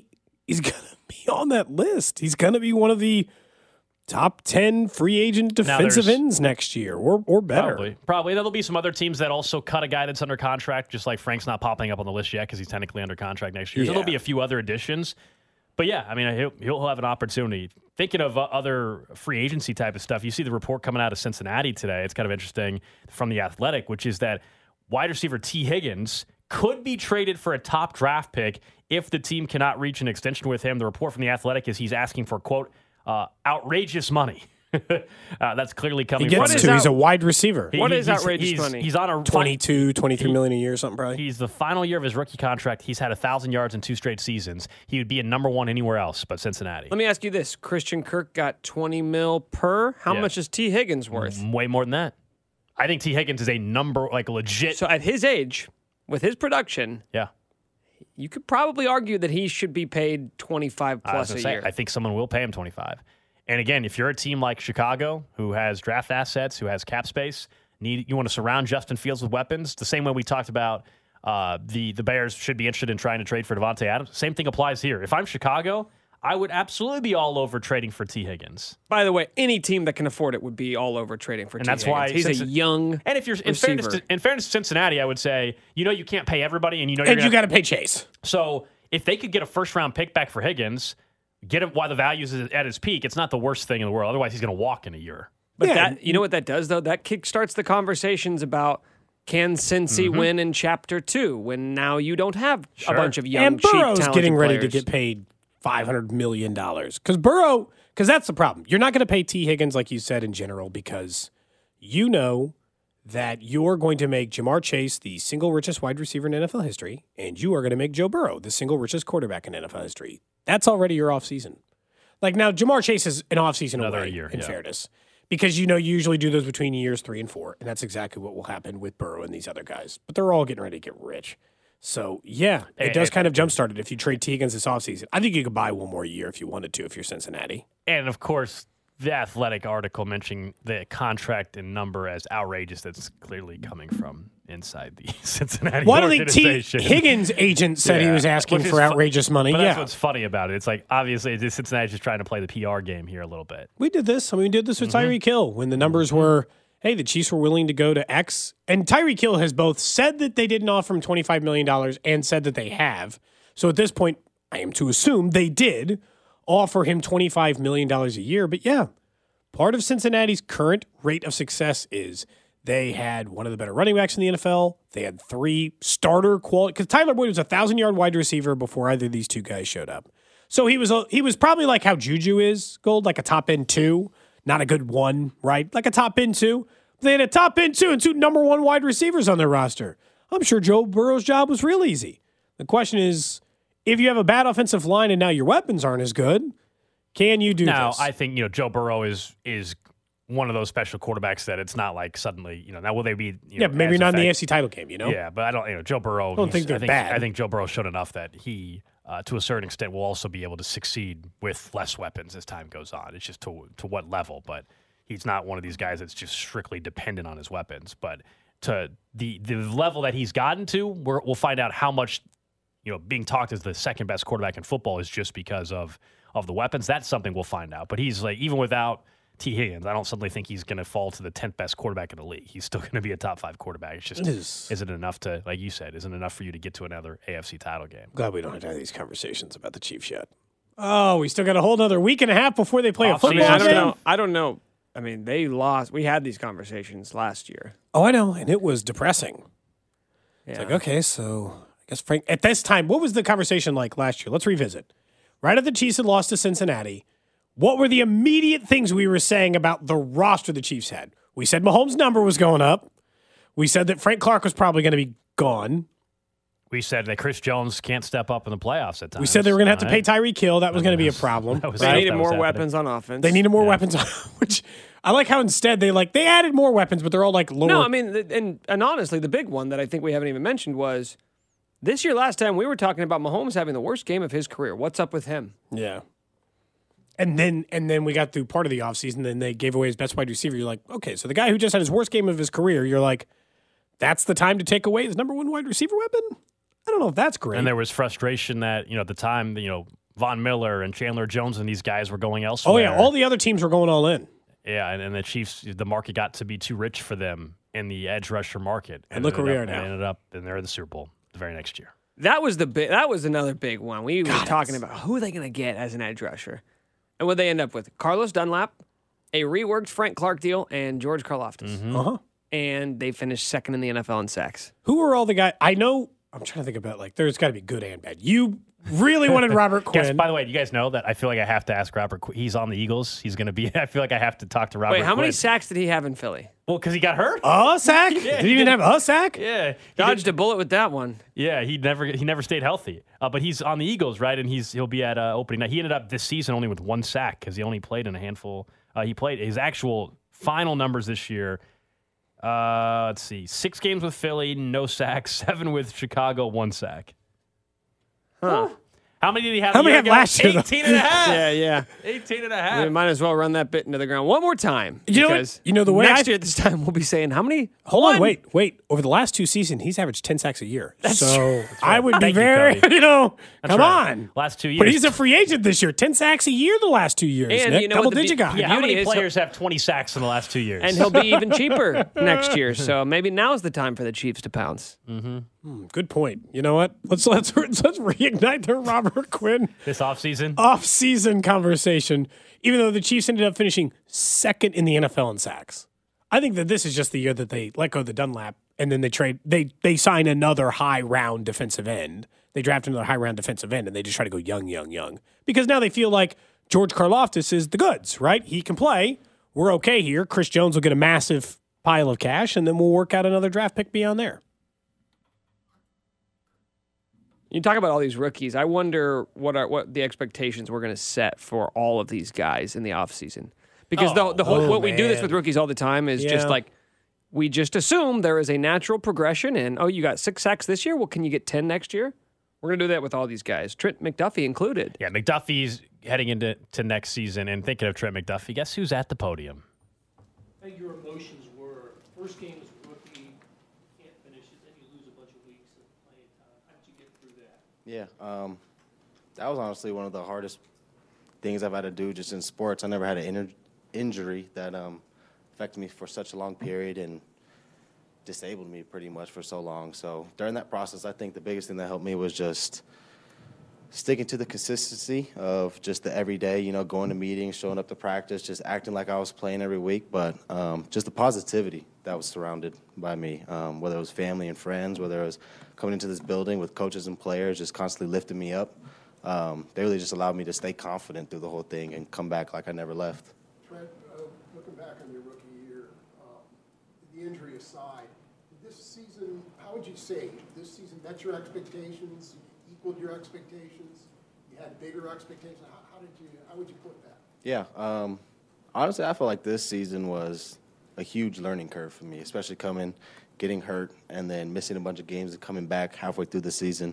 on that list. He's going to be one of the top 10 free agent defensive ends next year, or better. Probably. There'll be some other teams that also cut a guy that's under contract, just like Frank's not popping up on the list yet because he's technically under contract next year. So there'll be a few other additions. But yeah, I mean, he'll have an opportunity. Thinking of other free agency type of stuff, you see the report coming out of Cincinnati today. It's kind of interesting from The Athletic, which is that wide receiver T. Higgins could be traded for a top draft pick if the team cannot reach an extension with him. The report from The Athletic is he's asking for, quote, outrageous money. That's clearly coming from him. He's a wide receiver. What is outrageous money? He's on a 23 million a year, something probably. He's the final year of his rookie contract. He's had 1,000 yards in 2 straight seasons. He would be a number 1 anywhere else but Cincinnati. Let me ask you this. Christian Kirk got $20 million per. How much is T. Higgins worth? Way more than that. I think T. Higgins is a legit. So at his age, with his production, you could probably argue that he should be paid $25 plus a year. I think someone will pay him $25. And again, if you're a team like Chicago, who has draft assets, who has cap space, you want to surround Justin Fields with weapons, the same way we talked about the Bears should be interested in trying to trade for Devontae Adams. Same thing applies here. If I'm Chicago, I would absolutely be all over trading for T. Higgins. By the way, any team that can afford it would be all over trading for T. Higgins. And that's why he's a young And if you're in fairness to Cincinnati, I would say, you can't pay everybody, and you got to pay Chase. So if they could get a first-round pick back for Higgins, get him while the value is at his peak, it's not the worst thing in the world. Otherwise, he's going to walk in a year. But that, you know what that does, though? That kickstarts the conversations about can Cincy win in Chapter 2 when now you don't have a bunch of young, and cheap, Burrow's talented getting ready players. to get paid $500 million. Because that's the problem. You're not going to pay T. Higgins, like you said, in general, because you know that you're going to make Jamar Chase the single richest wide receiver in NFL history, and you are going to make Joe Burrow the single richest quarterback in NFL history. That's already your offseason. Like now, Jamar Chase is an offseason away, year, in fairness. Because, you usually do those between years 3 and 4, and that's exactly what will happen with Burrow and these other guys. But they're all getting ready to get rich. So, yeah, it does kind of jumpstart it if you trade T. Higgins this offseason. I think you could buy one more year if you wanted to if you're Cincinnati. And, of course, the Athletic article mentioning the contract and number as outrageous that's clearly coming from inside the Cincinnati Well, I don't think T. organization. Higgins' agent said he was asking for outrageous money. But that's what's funny about it. It's like, obviously, Cincinnati's just trying to play the PR game here a little bit. We did this. We did this with Tyreek Hill when the numbers were, hey, the Chiefs were willing to go to X. And Tyreek Hill has both said that they didn't offer him $25 million and said that they have. So at this point, I am to assume they did offer him $25 million a year. But yeah, part of Cincinnati's current rate of success is they had one of the better running backs in the NFL. They had 3 starter quality, because Tyler Boyd was a 1,000-yard wide receiver before either of these two guys showed up. So he was probably like how Juju is, Gold, like a top end 2, not a good 1, right? Like a top end 2. They had a top end 2 and 2 number 1 wide receivers on their roster. I'm sure Joe Burrow's job was real easy. The question is, if you have a bad offensive line and now your weapons aren't as good, can you do this? Now, I think, Joe Burrow is one of those special quarterbacks that it's not like suddenly, now will they be, maybe not in the AFC title game, Yeah, but I don't, Joe Burrow. I don't think they're bad. I think Joe Burrow showed enough that he, to a certain extent, will also be able to succeed with less weapons as time goes on. It's just to what level, but he's not one of these guys that's just strictly dependent on his weapons. But to the level that he's gotten to, we'll find out how much, being talked as the second best quarterback in football is just because of the weapons. That's something we'll find out. But he's like, even without T. Higgins, I don't suddenly think he's going to fall to the 10th best quarterback in the league. He's still going to be a top 5 quarterback. It's just isn't enough to, like you said, isn't enough for you to get to another AFC title game. Glad we don't have to have these conversations about the Chiefs yet. Oh, we still got a whole other week and a half before they play a football game. I don't know. I mean, they lost. We had these conversations last year. Oh, I know, and it was depressing. Yeah. It's like, okay, so I guess Frank, at this time, what was the conversation like last year? Let's revisit. Right after the Chiefs had lost to Cincinnati, what were the immediate things we were saying about the roster the Chiefs had? We said Mahomes' number was going up. We said that Frank Clark was probably going to be gone. We said that Chris Jones can't step up in the playoffs at times. We said they were going to have to pay Tyreek Hill. That was going to be a problem. They needed more weapons on offense. They needed more weapons, which I like how instead they added more weapons, but they're all like lower. No, I mean, and honestly, the big one that I think we haven't even mentioned was this year, last time we were talking about Mahomes having the worst game of his career. What's up with him? Yeah. And then we got through part of the offseason, then they gave away his best wide receiver. You're like, okay, so the guy who just had his worst game of his career, you're like, that's the time to take away his number 1 wide receiver weapon? I don't know if that's great. And there was frustration that, at the time, Von Miller and Chandler Jones and these guys were going elsewhere. Oh, yeah, all the other teams were going all in. Yeah, and the Chiefs, the market got to be too rich for them in the edge rusher market. And look where we are now. And they're in the Super Bowl the very next year. That was another big one. We were talking about who are they going to get as an edge rusher? And what they end up with? Carlos Dunlap, a reworked Frank Clark deal, and George Karlaftis. Mm-hmm. Uh-huh. And they finished second in the NFL in sacks. Who were all the guys? I know, I'm trying to think about, there's got to be good and bad. You really wanted Robert Quinn. Yes, by the way, you guys know that I feel like I have to ask Robert Quinn. He's on the Eagles. He's going to be, I feel like I have to talk to Robert Quinn. Wait, how many sacks did he have in Philly? Well, because he got hurt. A sack? Yeah, did he even have a sack? Yeah. Dodged a bullet with that one. Yeah, he never stayed healthy. But he's on the Eagles, right? And he'll be at opening night. He ended up this season only with 1 sack because he only played in a handful. He played his actual final numbers this year. Let's see. 6 games with Philly, no sacks. 7 with Chicago, 1 sack. Huh. How many did he have? How many had last year? 18 and a half. Yeah. 18 and a half. We might as well run that bit into the ground one more time. You know what? You know the way next year at this time we'll be saying how many? Hold on, wait. Over the last 2 seasons, he's averaged 10 sacks a year. That's so true. I would be Thank very, you, come right. on. Last 2 years. But he's a free agent this year. 10 sacks a year the last 2 years. And Nick, you know what double-digit guy. Yeah, how many is players have 20 sacks in the last 2 years? And he'll be even cheaper next year. So maybe now's the time for the Chiefs to pounce. Mm-hmm. Good point. You know what? Let's reignite the Robert Quinn this off-season conversation. Even though the Chiefs ended up finishing second in the NFL in sacks, I think that this is just the year that they let go of the Dunlap, and then they sign another high-round defensive end. They draft another high-round defensive end, and they just try to go young, because now they feel like George Karlaftis is the goods, right? He can play. We're okay here. Chris Jones will get a massive pile of cash, and then we'll work out another draft pick beyond there. You talk about all these rookies. I wonder what the expectations we're going to set for all of these guys in the offseason. Because the whole we do this with rookies all the time is just like we just assume there is a natural progression and you got 6 sacks this year. Well, can you get 10 next year? We're going to do that with all these guys, Trent McDuffie included. Yeah, McDuffie's heading into next season, and thinking of Trent McDuffie, guess who's at the podium? I think your emotions were first game was rookie, can't finish it, then you lose a bunch of weeks of playing time. How did you get through that? Yeah, that was honestly one of the hardest things I've had to do just in sports. I never had an injury that affected me for such a long period and disabled me pretty much for so long. So during that process, I think the biggest thing that helped me was just sticking to the consistency of just the everyday, going to meetings, showing up to practice, just acting like I was playing every week, but just the positivity that was surrounded by me, whether it was family and friends, whether it was coming into this building with coaches and players just constantly lifting me up. They really just allowed me to stay confident through the whole thing and come back like I never left. Trent, looking back on your rookie year, the injury aside, this season, how would you say this season met your expectations, equaled your expectations, you had bigger expectations? How would you put that? Yeah, honestly, I feel like this season was a huge learning curve for me, especially getting hurt, and then missing a bunch of games and coming back halfway through the season.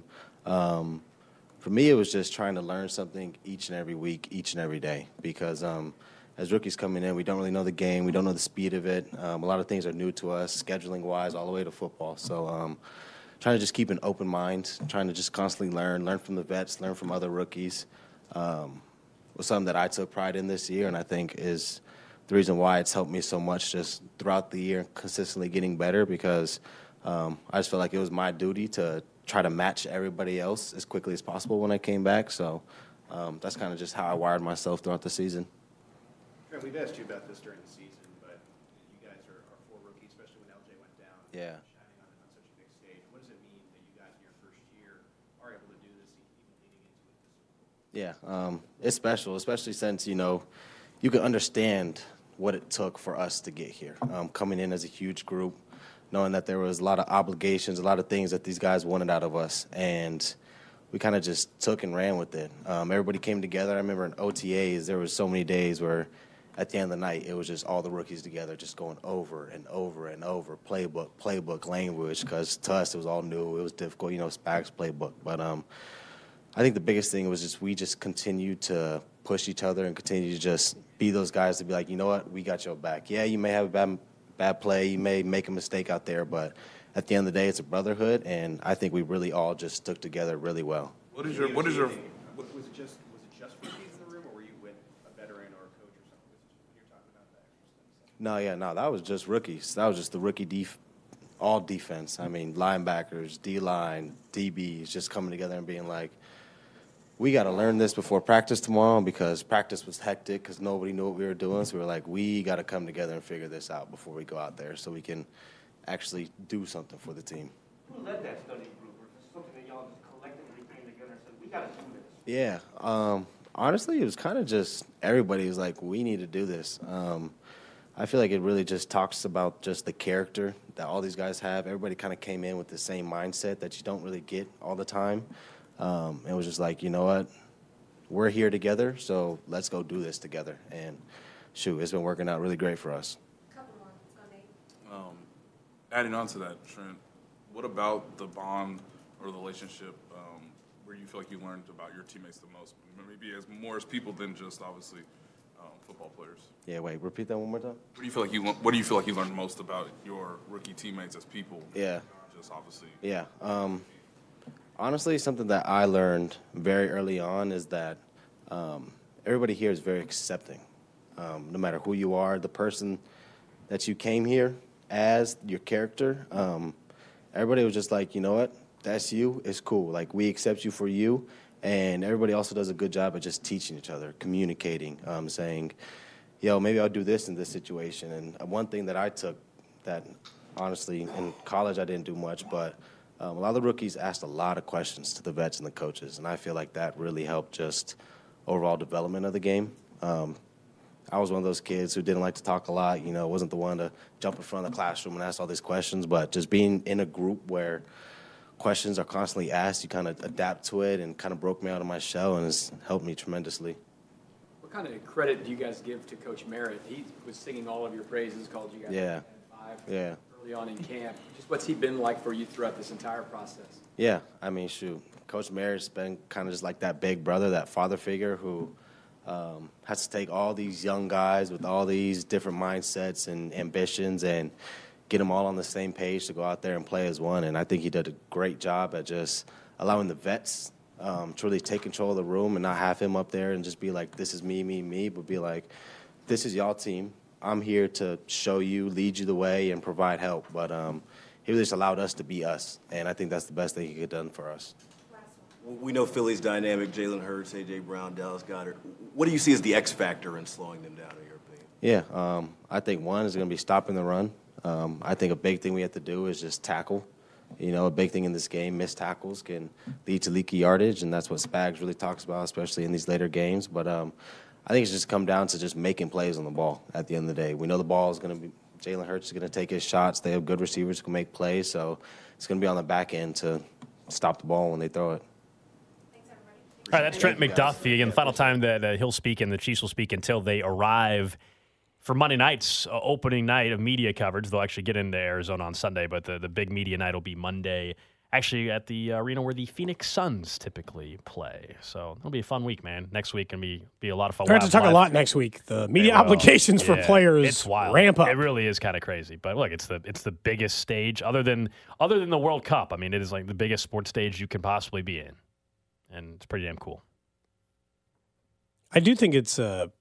For me, it was just trying to learn something each and every week, each and every day, because as rookies coming in, we don't really know the game. We don't know the speed of it. A lot of things are new to us, scheduling-wise, all the way to football. So trying to just keep an open mind, trying to just constantly learn from the vets, learn from other rookies, was something that I took pride in this year, and I think is the reason why it's helped me so much just throughout the year, consistently getting better, because I just felt like it was my duty to try to match everybody else as quickly as possible when I came back. So that's kind of just how I wired myself throughout the season. We've asked you about this during the season, but you guys are 4 rookies, especially when LJ went down. Yeah. Shining on such a big stage. What does it mean that you guys in your first year are able to do this even leading into it? Yeah, it's special, especially since, you can understand what it took for us to get here. Coming in as a huge group, knowing that there was a lot of obligations, a lot of things that these guys wanted out of us, and we kind of just took and ran with it. Everybody came together. I remember in OTAs, there was so many days where at the end of the night, it was just all the rookies together, just going over and over and over, playbook language, because to us it was all new. It was difficult, Spags playbook. But I think the biggest thing was just we just continued to push each other and continue to just be those guys to be like, you know what, we got your back. Yeah, you may have a bad play, you may make a mistake out there, but at the end of the day, it's a brotherhood, and I think we really all just stuck together really well. Was it just rookies in the room, or were you with a veteran or a coach or something? You're talking about that. No, that was just rookies. That was just the rookie all defense. I mean, linebackers, D-line, DBs, just coming together and being like, we got to learn this before practice tomorrow, because practice was hectic because nobody knew what we were doing. So we were like, we got to come together and figure this out before we go out there so we can actually do something for the team. Who led that study group? Or just something that y'all just collectively came together and said, we got to do this? Yeah. Honestly, it was kind of just everybody was like, we need to do this. I feel like it really just talks about just the character that all these guys have. Everybody kind of came in with the same mindset that you don't really get all the time. It was just like, you know what, we're here together, so let's go do this together. And shoot, it's been working out really great for us. Adding on to that, Trent, what about the bond or the relationship where you feel like you learned about your teammates the most? Maybe more as people than just obviously football players. Yeah, wait, repeat that one more time. What do you feel like you learned most about your rookie teammates as people? Yeah. Just obviously. Yeah. Honestly, something that I learned very early on is that everybody here is very accepting. No matter who you are, the person that you came here as, your character, everybody was just like, you know what, that's you, it's cool. Like, we accept you for you, and everybody also does a good job of just teaching each other, communicating, saying, yo, maybe I'll do this in this situation. And one thing that I took that, honestly, in college I didn't do much, but a lot of the rookies asked a lot of questions to the vets and the coaches, and I feel like that really helped just overall development of the game. I was one of those kids who didn't like to talk a lot, wasn't the one to jump in front of the classroom and ask all these questions, but just being in a group where questions are constantly asked, you kind of adapt to it, and kind of broke me out of my shell, and it's helped me tremendously. What kind of credit do you guys give to Coach Merritt? He was singing all of your praises, called you guys early on in camp. Just what's he been like for you throughout this entire process? Yeah, I mean, shoot, Coach Merritt's been kind of just like that big brother, that father figure who has to take all these young guys with all these different mindsets and ambitions and get them all on the same page to go out there and play as one. And I think he did a great job at just allowing the vets to really take control of the room and not have him up there and just be like, this is me, but be like, this is y'all team. I'm here to show you, lead you the way, and provide help. But he really just allowed us to be us, and I think that's the best thing he could have done for us. We know Philly's dynamic, Jalen Hurts, A.J. Brown, Dallas Goedert. What do you see as the X factor in slowing them down, in your opinion? Yeah, I think one is going to be stopping the run. I think a big thing we have to do is just tackle. A big thing in this game, missed tackles can lead to leaky yardage, and that's what Spags really talks about, especially in these later games. But I think it's just come down to just making plays on the ball at the end of the day. We know the ball is going to be – Jalen Hurts is going to take his shots. They have good receivers who can make plays, so it's going to be on the back end to stop the ball when they throw it. All right, that's Trent McDuffie. Again, the final time that he'll speak and the Chiefs will speak until they arrive for Monday night's opening night of media coverage. They'll actually get into Arizona on Sunday, but the big media night will be Monday, actually at the arena where the Phoenix Suns typically play. So it'll be a fun week, man. Next week can be a lot of fun. We're going to talk a lot next week. The media obligations for players ramp up. It really is kind of crazy. But look, it's the biggest stage other than the World Cup. I mean, it is like the biggest sports stage you can possibly be in. And it's pretty damn cool. I do think it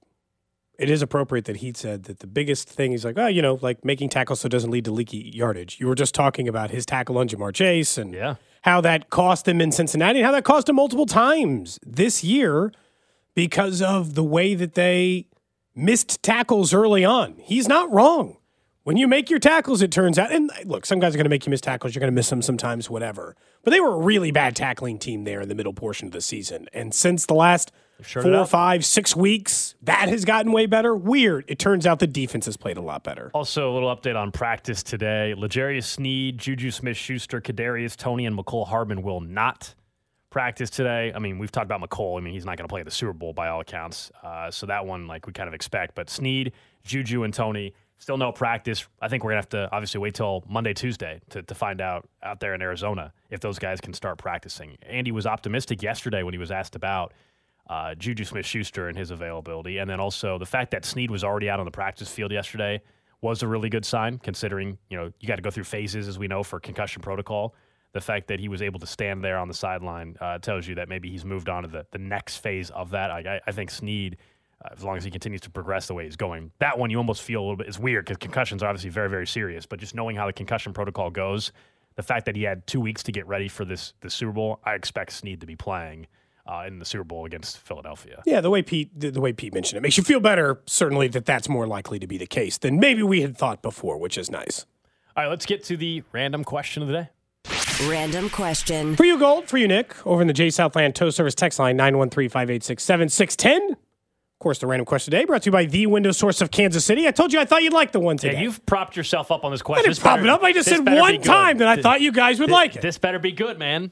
is appropriate that he said that the biggest thing is like, like making tackles so it doesn't lead to leaky yardage. You were just talking about his tackle on Jamar Chase and how that cost him in Cincinnati and how that cost him multiple times this year because of the way that they missed tackles early on. He's not wrong. When you make your tackles, it turns out, and look, some guys are going to make you miss tackles. You're going to miss them sometimes, whatever. But they were a really bad tackling team there in the middle portion of the season. And since the last 4, 5, 6 weeks, that has gotten way better. Weird. It turns out the defense has played a lot better. Also, a little update on practice today. L'Jarius Sneed, Juju Smith-Schuster, Kadarius Toney, and Mecole Hardman will not practice today. I mean, we've talked about Mecole. I mean, he's not going to play the Super Bowl by all accounts. So that one, we kind of expect. But Sneed, Juju, and Toney, still no practice. I think we're going to have to obviously wait till Monday, Tuesday to find out there in Arizona if those guys can start practicing. Andy was optimistic yesterday when he was asked about Juju Smith-Schuster and his availability. And then also the fact that Sneed was already out on the practice field yesterday was a really good sign, considering, you got to go through phases, as we know, for concussion protocol. The fact that he was able to stand there on the sideline tells you that maybe he's moved on to the next phase of that. I think Sneed, as long as he continues to progress the way he's going, that one you almost feel a little bit, it's weird because concussions are obviously very, very serious, but just knowing how the concussion protocol goes, the fact that he had 2 weeks to get ready for the Super Bowl, I expect Sneed to be playing in the Super Bowl against Philadelphia. Yeah, the way Pete mentioned it makes you feel better, certainly, that's more likely to be the case than maybe we had thought before, which is nice. All right, let's get to the random question of the day. Random question. For you, Gold. For you, Nick. Over in the J Southland Tow Service text line, 913-586-7610. Of course, the random question today brought to you by the window source of Kansas City. I told you I thought you'd like the one today. Yeah, you've propped yourself up on this question. I didn't prop it up. I just said one time that I thought you guys would like it. This better be good, man.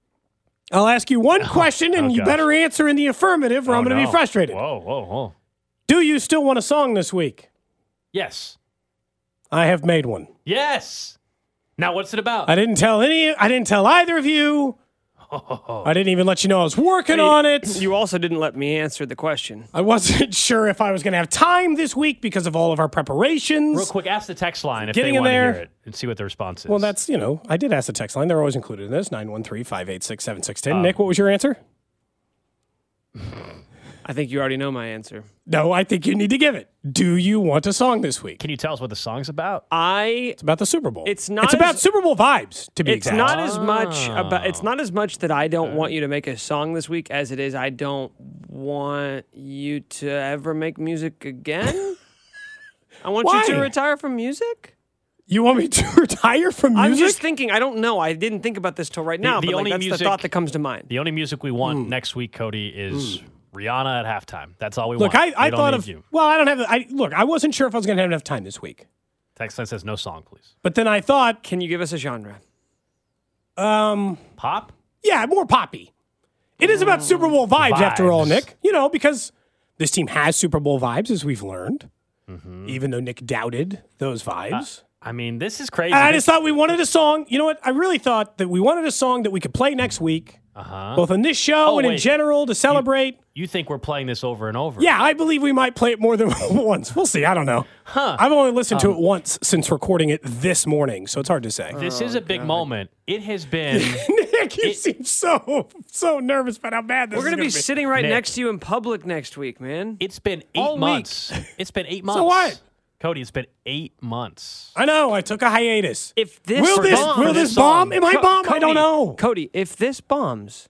I'll ask you one question, and you better answer in the affirmative, or I'm going to be frustrated. Whoa. Do you still want a song this week? Yes. I have made one. Yes. Now, what's it about? I didn't tell either of you. I didn't even let you know I was working on it. You also didn't let me answer the question. I wasn't sure if I was going to have time this week because of all of our preparations. Real quick, ask the text line if they want to hear it and see what the response is. Well, that's, I did ask the text line. They're always included in this, 913-586-7610. Nick, what was your answer? I think you already know my answer. No, I think you need to give it. Do you want a song this week? Can you tell us what the song's about? It's about the Super Bowl. It's not. It's about Super Bowl vibes, to be It's exact. not as much about. It's not as much that I don't want you to make a song this week as it is I don't want you to ever make music again. I want you to Why? retire from music. You want me to retire from music? I'm just thinking. I don't know. I didn't think about this till right now. The but only that's music, the thought that comes to mind. The only music we want next week, Cody, is Rihanna at halftime. That's all we Look, want. I We don't thought need of. you. Well, I don't have. Look, I wasn't sure if I was going to have enough time this week. Text line says no song, please. But then I thought, can you give us a genre? Pop? Yeah, more poppy. It is about Super Bowl vibes, after all, Nick. You know, because this team has Super Bowl vibes, as we've learned. Even though Nick doubted those vibes. I mean, this is crazy. And I just thought we wanted a song. You know what? I really thought that we wanted a song that we could play next week, both on this show and in wait. general, to celebrate. You think we're playing this over and over? Yeah, I believe we might play it more than once. We'll see. I don't know. I've only listened to it once since recording it this morning, so it's hard to say. This is a big moment. It has been. Nick, you seem so nervous about how bad this We're is going to be be. sitting right Nick. next to you in public next week, man. It's been All 8 week. months. It's been 8 months. So what? Cody, it's been 8 months. I know. I took a hiatus. If this will this bomb? Am I bomb? I don't know. Cody, if this bombs,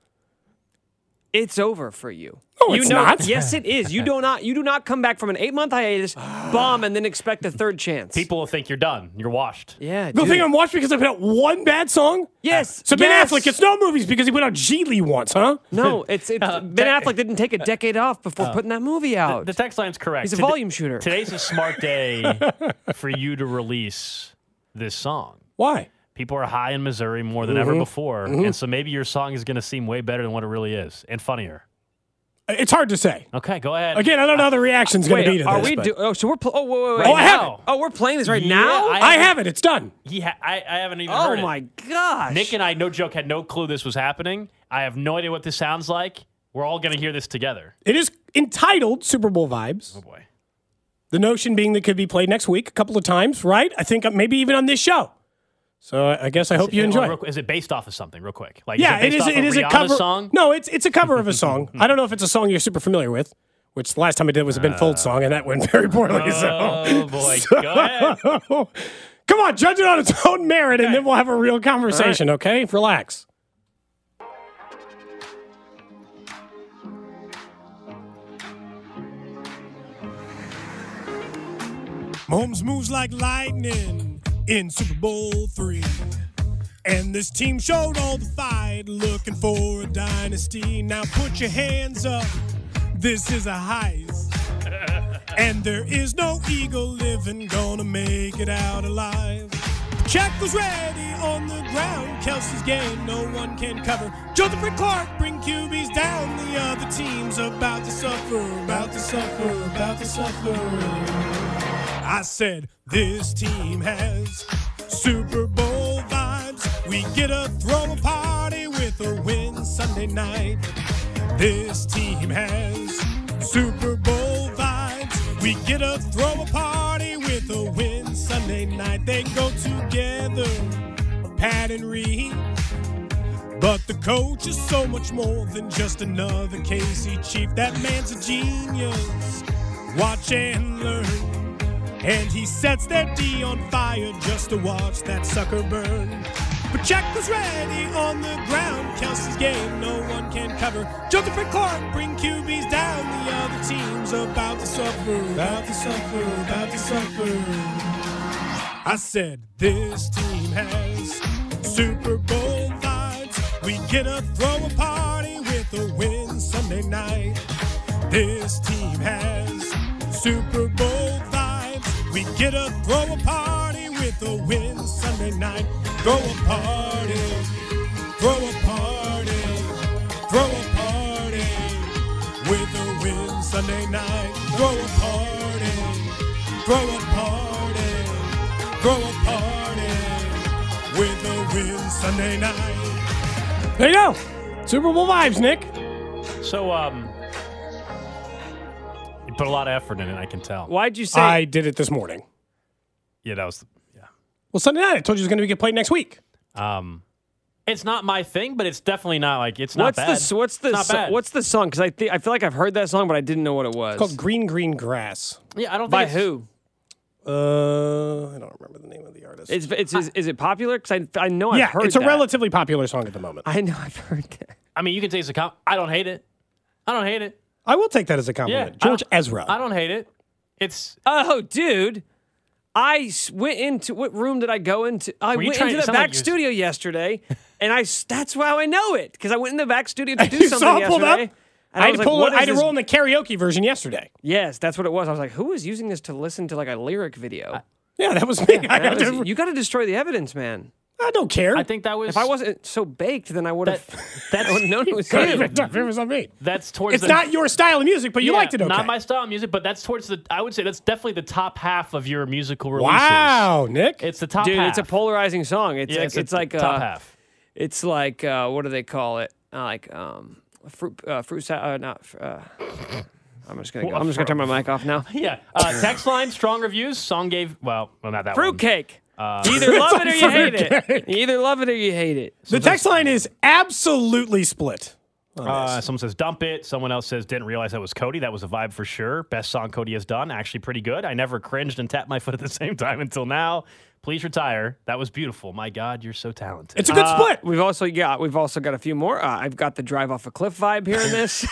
it's over for you. No, you it's know, not. Yes, it is. You do not come back from an 8-month hiatus, bomb, and then expect a third chance. People will think you're done. You're washed. Yeah. They'll dude. think I'm watched because I put out one bad song? Yes. So Ben yes. Affleck gets no movies because he put out Geely once, huh? No, it's Ben Affleck didn't take a decade off before putting that movie out. The text line's correct. He's a volume shooter. Today's a smart day for you to release this song. Why? People are high in Missouri more than ever before, and so maybe your song is going to seem way better than what it really is, and funnier. It's hard to say. Okay, go ahead. Again, I don't know how the reaction's going to be to are this. we? but- So we're. Wait. Oh, I have it. Oh, we're playing this right Yeah, now. I have it. It's done. I haven't even Oh heard it. my gosh. Nick and I, no joke, had no clue this was happening. I have no idea what this sounds like. We're all going to hear this together. It is entitled Super Bowl Vibes. Oh, boy. The notion being that it could be played next week a couple of times, right? I think maybe even on this show. So I guess I hope you enjoy it. Is it based off of something, real quick? Like, Yeah, is it based off it is a Rihanna's cover. song? No, it's a cover of a song. I don't know if it's a song you're super familiar with, which the last time I did was a Ben Folds song, and that went very poorly. Oh, boy. Go ahead. Come on, judge it on its own merit, and then we'll have a real conversation, okay? Relax. Mahomes moves like lightning in Super Bowl III. And this team showed all the fight, looking for a dynasty. Now put your hands up, this is a heist. And there is no eagle living, gonna make it out alive. Check was ready on the ground, Kelsey's game, no one can cover. Joseph and Clark bring QBs down, the other team's about to suffer, about to suffer, about to suffer. I said, this team has Super Bowl vibes. We get a throw a party with a win Sunday night. This team has Super Bowl vibes. We get a throw a party with a win Sunday night. They go together, Pat and Reed. But the coach is so much more than just another KC chief. That man's a genius. Watch and learn. And he sets their D on fire just to watch that sucker burn. But Check was ready on the ground. Kelsey's game, no one can cover. Joseph and Clark bring QBs down. The other team's about to suffer, about to suffer, about to suffer. I said, this team has Super Bowl vibes. We get a throw a party with a win Sunday night. This team has Super Bowl vibes. We get a throw a party with a win Sunday night. Throw a party, throw a party, throw a party with a win Sunday night. Throw a party, throw a party, throw a party with a win Sunday night. There you go. Super Bowl vibes, Nick. So, you put a lot of effort in it, I can tell. Why'd you say? I did it this morning. Yeah, that was, Well, Sunday night, I told you it was going to get played next week. and It's not my thing, but it's definitely not like it's not bad. What's the song? Because I feel like I've heard that song, but I didn't know what it was. It's called Green Green Grass. Yeah, I don't think By it's, who? I don't remember the name of the artist. Is it popular? Because I know I've heard it's a that. relatively popular song at the moment. I know I've heard that. I mean, you can say it's a I don't hate it. I don't hate it. I will take that as a compliment. Yeah, George Ezra. I don't hate it. It's dude. I went into what room did I go into? I Were you went trying- into it the sounded back like you- studio yesterday, and that's how I know it because I went in the back studio to do You something saw it pulled yesterday. up? And I was had like, to roll in the karaoke version yesterday. Yes, that's what it was. I was like, who is using this to listen to like a lyric video? Yeah, that was me. You got to destroy the evidence, man. I don't care. I think that was. If I wasn't so baked, then I would have. That's I would have known it was It him. was on me. That's towards. It's not your style of music, but you liked it okay. Not my style of music, but that's towards the. I would say that's definitely the top half of your musical releases. Wow, Nick. It's the top Dude, half. it's a polarizing song. It's Yeah, like, it's like top half. It's like what do they call it? Fruit salad. I'm just gonna turn my mic off now. Yeah. Text line, strong reviews. Song gave well not that Fruitcake. one. You either love it or you hate it. You either love it or you hate it. The text line is absolutely split. Someone says dump it. Someone else says didn't realize that was Cody. That was a vibe for sure. Best song Cody has done. Actually pretty good. I never cringed and tapped my foot at the same time until now. Please retire. That was beautiful. My God, you're so talented. It's a good split. We've also got a few more. I've got the drive off a cliff vibe here in this.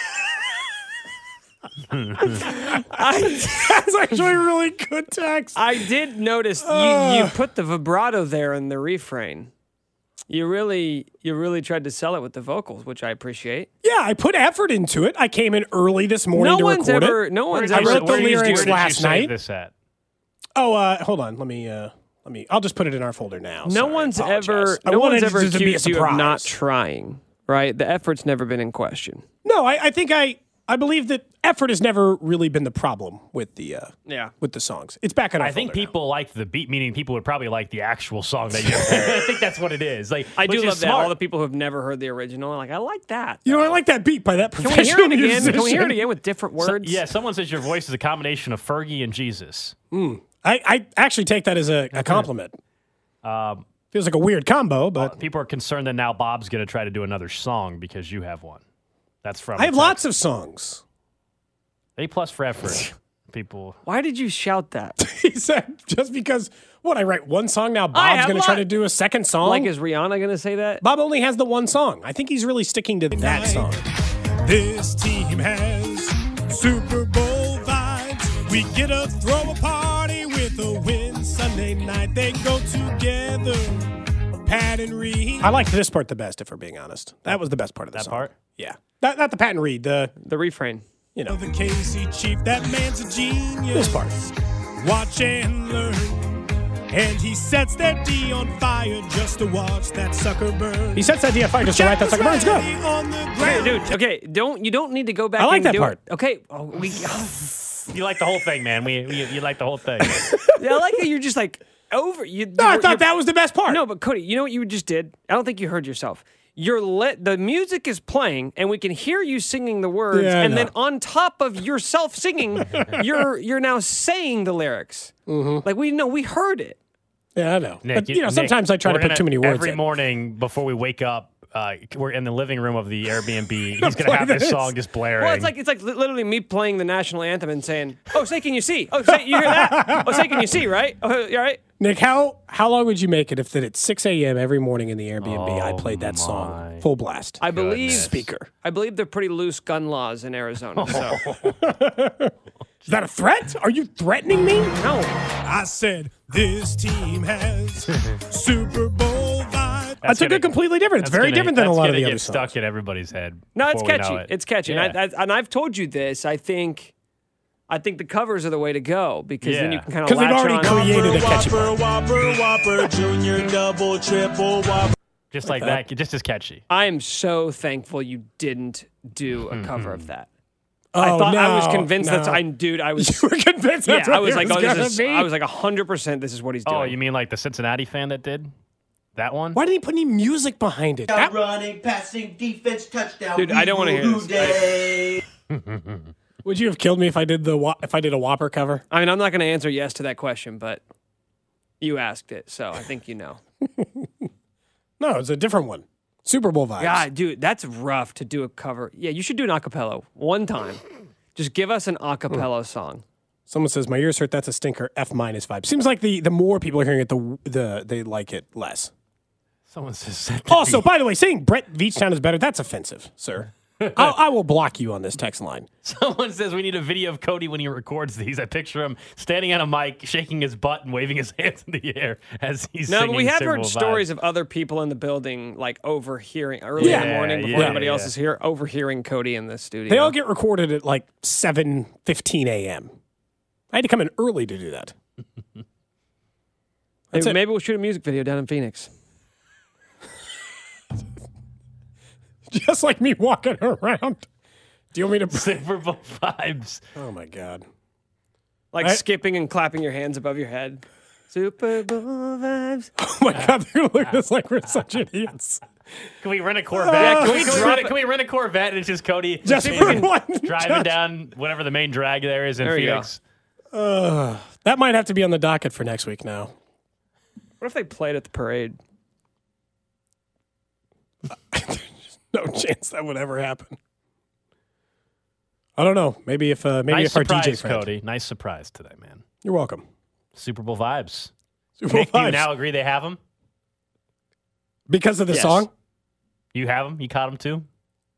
That's actually a really good text. I did notice you put the vibrato there in the refrain. You really tried to sell it with the vocals, which I appreciate. Yeah, I put effort into it. I came in early this morning to record it. No one's I ever. wrote the lyrics last Where did you night. save this at? Oh, hold on. Let me. I'll just put it in our folder now. No Sorry, one's I apologize. ever. I No wanted one's it ever just to be a accused you of surprise. not trying. Right? The effort's never been in question. No, I think I believe that effort has never really been the problem with the with the songs. It's back on our I think folder people like the beat, meaning people would probably like the actual song that you. I think that's what it is. Like I do which is love that. smart. All the people who have never heard the original are like, I like that. You know, I like that beat by that Can professional we hear it again? musician. Can we hear it again with different words? Yeah, someone says your voice is a combination of Fergie and Jesus. I actually take that as a compliment. Feels like a weird combo, but People are concerned that now Bob's going to try to do another song because you have one. That's from. I have lots of songs. A+ for effort. People. Why did you shout that? He said just because I write one song now. I Bob's have going to try lot- to do a second song. Like, is Rihanna going to say that? Bob only has the one song. I think he's really sticking to that song. This team has Super Bowl vibes. We get to throw a party with a win Sunday night. They go together. Pat and Reed. I liked this part the best, if we're being honest. That was the best part of the song. part? Yeah. Not the Pat and Reed, the refrain. You know. The KC Chief, that man's a genius. This part. Watch and learn. And he sets that D on fire just to watch that sucker burn. He sets that D on fire just to write that sucker burn. It's good. Okay, dude. Okay, you don't need to go back. I like and that do part. It. Okay, You like the whole thing, man. You like the whole thing. Yeah, I like how you're just like over. No, I thought that was the best part. No, but Cody, you know what you just did? I don't think you heard yourself. The music is playing, and we can hear you singing the words, Yeah, I and then know. on top of yourself singing, you're now saying the lyrics. Mm-hmm. Like we heard it. Yeah, I know. Nick, But, sometimes I try to we're put gonna- too many words Every in. morning before we wake up, we're in the living room of the Airbnb. He's going to have this this. song just blaring. Well, it's like literally me playing the national anthem and saying, "Oh, say can you see? Oh, say you hear that? Oh, say can you see? Right? Oh, you all right?" Nick, how long would you make it if that at 6 a.m. every morning in the Airbnb I played that song full blast? I believe speaker. I believe they're pretty loose gun laws in Arizona. So Is that a threat? Are you threatening me? no. I said, this team has Super Bowl vibes. I took it completely different. It's very different than a lot of the other songs. Stuck in everybody's head. No, it's before we know catchy. it. It's catchy. Yeah. And I've told you this. I think the covers are the way to go because then you can kind of Because they've latch already on. created a catchy part. Whopper, Junior, Double, Triple, Whopper. Just like that, just as catchy. I am so thankful you didn't do a cover of that. Oh, I thought I was no, convinced no. I was. You were convinced that's Yeah, what I was it like, was oh, gonna this is. be? I was like 100%. This is what he's doing. Oh, you mean like the Cincinnati fan that did that one? Why didn't he put any music behind it? That- Running, passing, defense, touchdown. Dude, I don't wanna hear this. Day. Would you have killed me if I did a Whopper cover? I mean, I'm not going to answer yes to that question, but you asked it, so I think you know. No, it's a different one. Super Bowl vibes. Yeah, dude, that's rough to do a cover. Yeah, you should do an acapella one time. Just give us an acapella song. Someone says, my ears hurt, that's a stinker, F- vibe. Seems like the more people are hearing it, they like it less. Someone says... Also, by the way, saying Brett Veachtown is better, that's offensive, sir. I will block you on this text line. Someone says we need a video of Cody when he records these. I picture him standing on a mic, shaking his butt and waving his hands in the air as he's singing. No, but we have heard Super Bowl stories vibes. of other people in the building, like overhearing early in the morning before anybody else is here, overhearing Cody in the studio. They all get recorded at like 7:15 a.m. I had to come in early to do that. Maybe we'll shoot a music video down in Phoenix. Just like me walking around. Do you want me to... Super Bowl vibes. Oh, my God. Like skipping and clapping your hands above your head. Super Bowl vibes. Oh, my God. They're going to look at us like we're such idiots. Can we rent a Corvette? Can we rent a Corvette and it's just Cody driving down whatever the main drag there is in Phoenix? That might have to be on the docket for next week now. What if they played at the parade? No chance that would ever happen. I don't know. Maybe if our surprise, DJ friend. Cody. Nice surprise today, man. You're welcome. Super Bowl vibes. Super Bowl Nick, do you vibes. now agree they have them? Because of the song? You have them? You caught them too?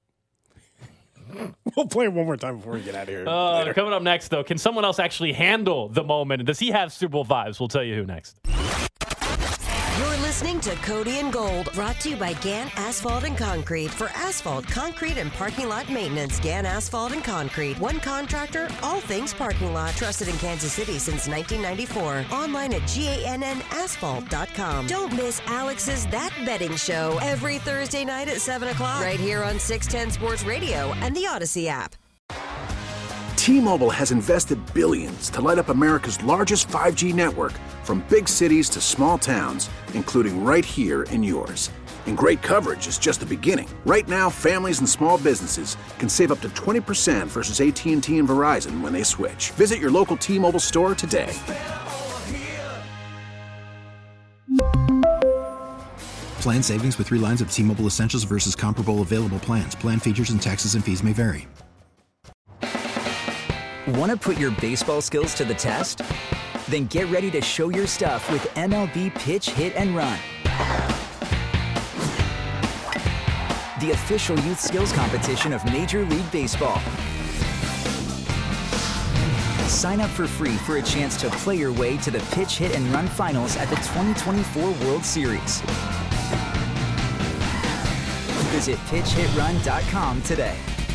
We'll play it one more time before we get out of here. Coming up next, though, can someone else actually handle the moment? Does he have Super Bowl vibes? We'll tell you who next. You're listening to Cody and Gold, brought to you by Gann Asphalt and Concrete. For asphalt, concrete, and parking lot maintenance, Gann Asphalt and Concrete. One contractor, all things parking lot. Trusted in Kansas City since 1994. Online at GANNasphalt.com. Don't miss Alex's That Betting Show every Thursday night at 7 o'clock. Right here on 610 Sports Radio and the Odyssey app. T-Mobile has invested billions to light up America's largest 5G network, from big cities to small towns, including right here in yours. And great coverage is just the beginning. Right now, families and small businesses can save up to 20% versus AT&T and Verizon when they switch. Visit your local T-Mobile store today. Plan savings with 3 lines of T-Mobile Essentials versus comparable available plans. Plan features and taxes and fees may vary. Want to put your baseball skills to the test? Then get ready to show your stuff with MLB Pitch, Hit, and Run. The official youth skills competition of Major League Baseball. Sign up for free for a chance to play your way to the Pitch, Hit, and Run finals at the 2024 World Series. Visit PitchHitRun.com today.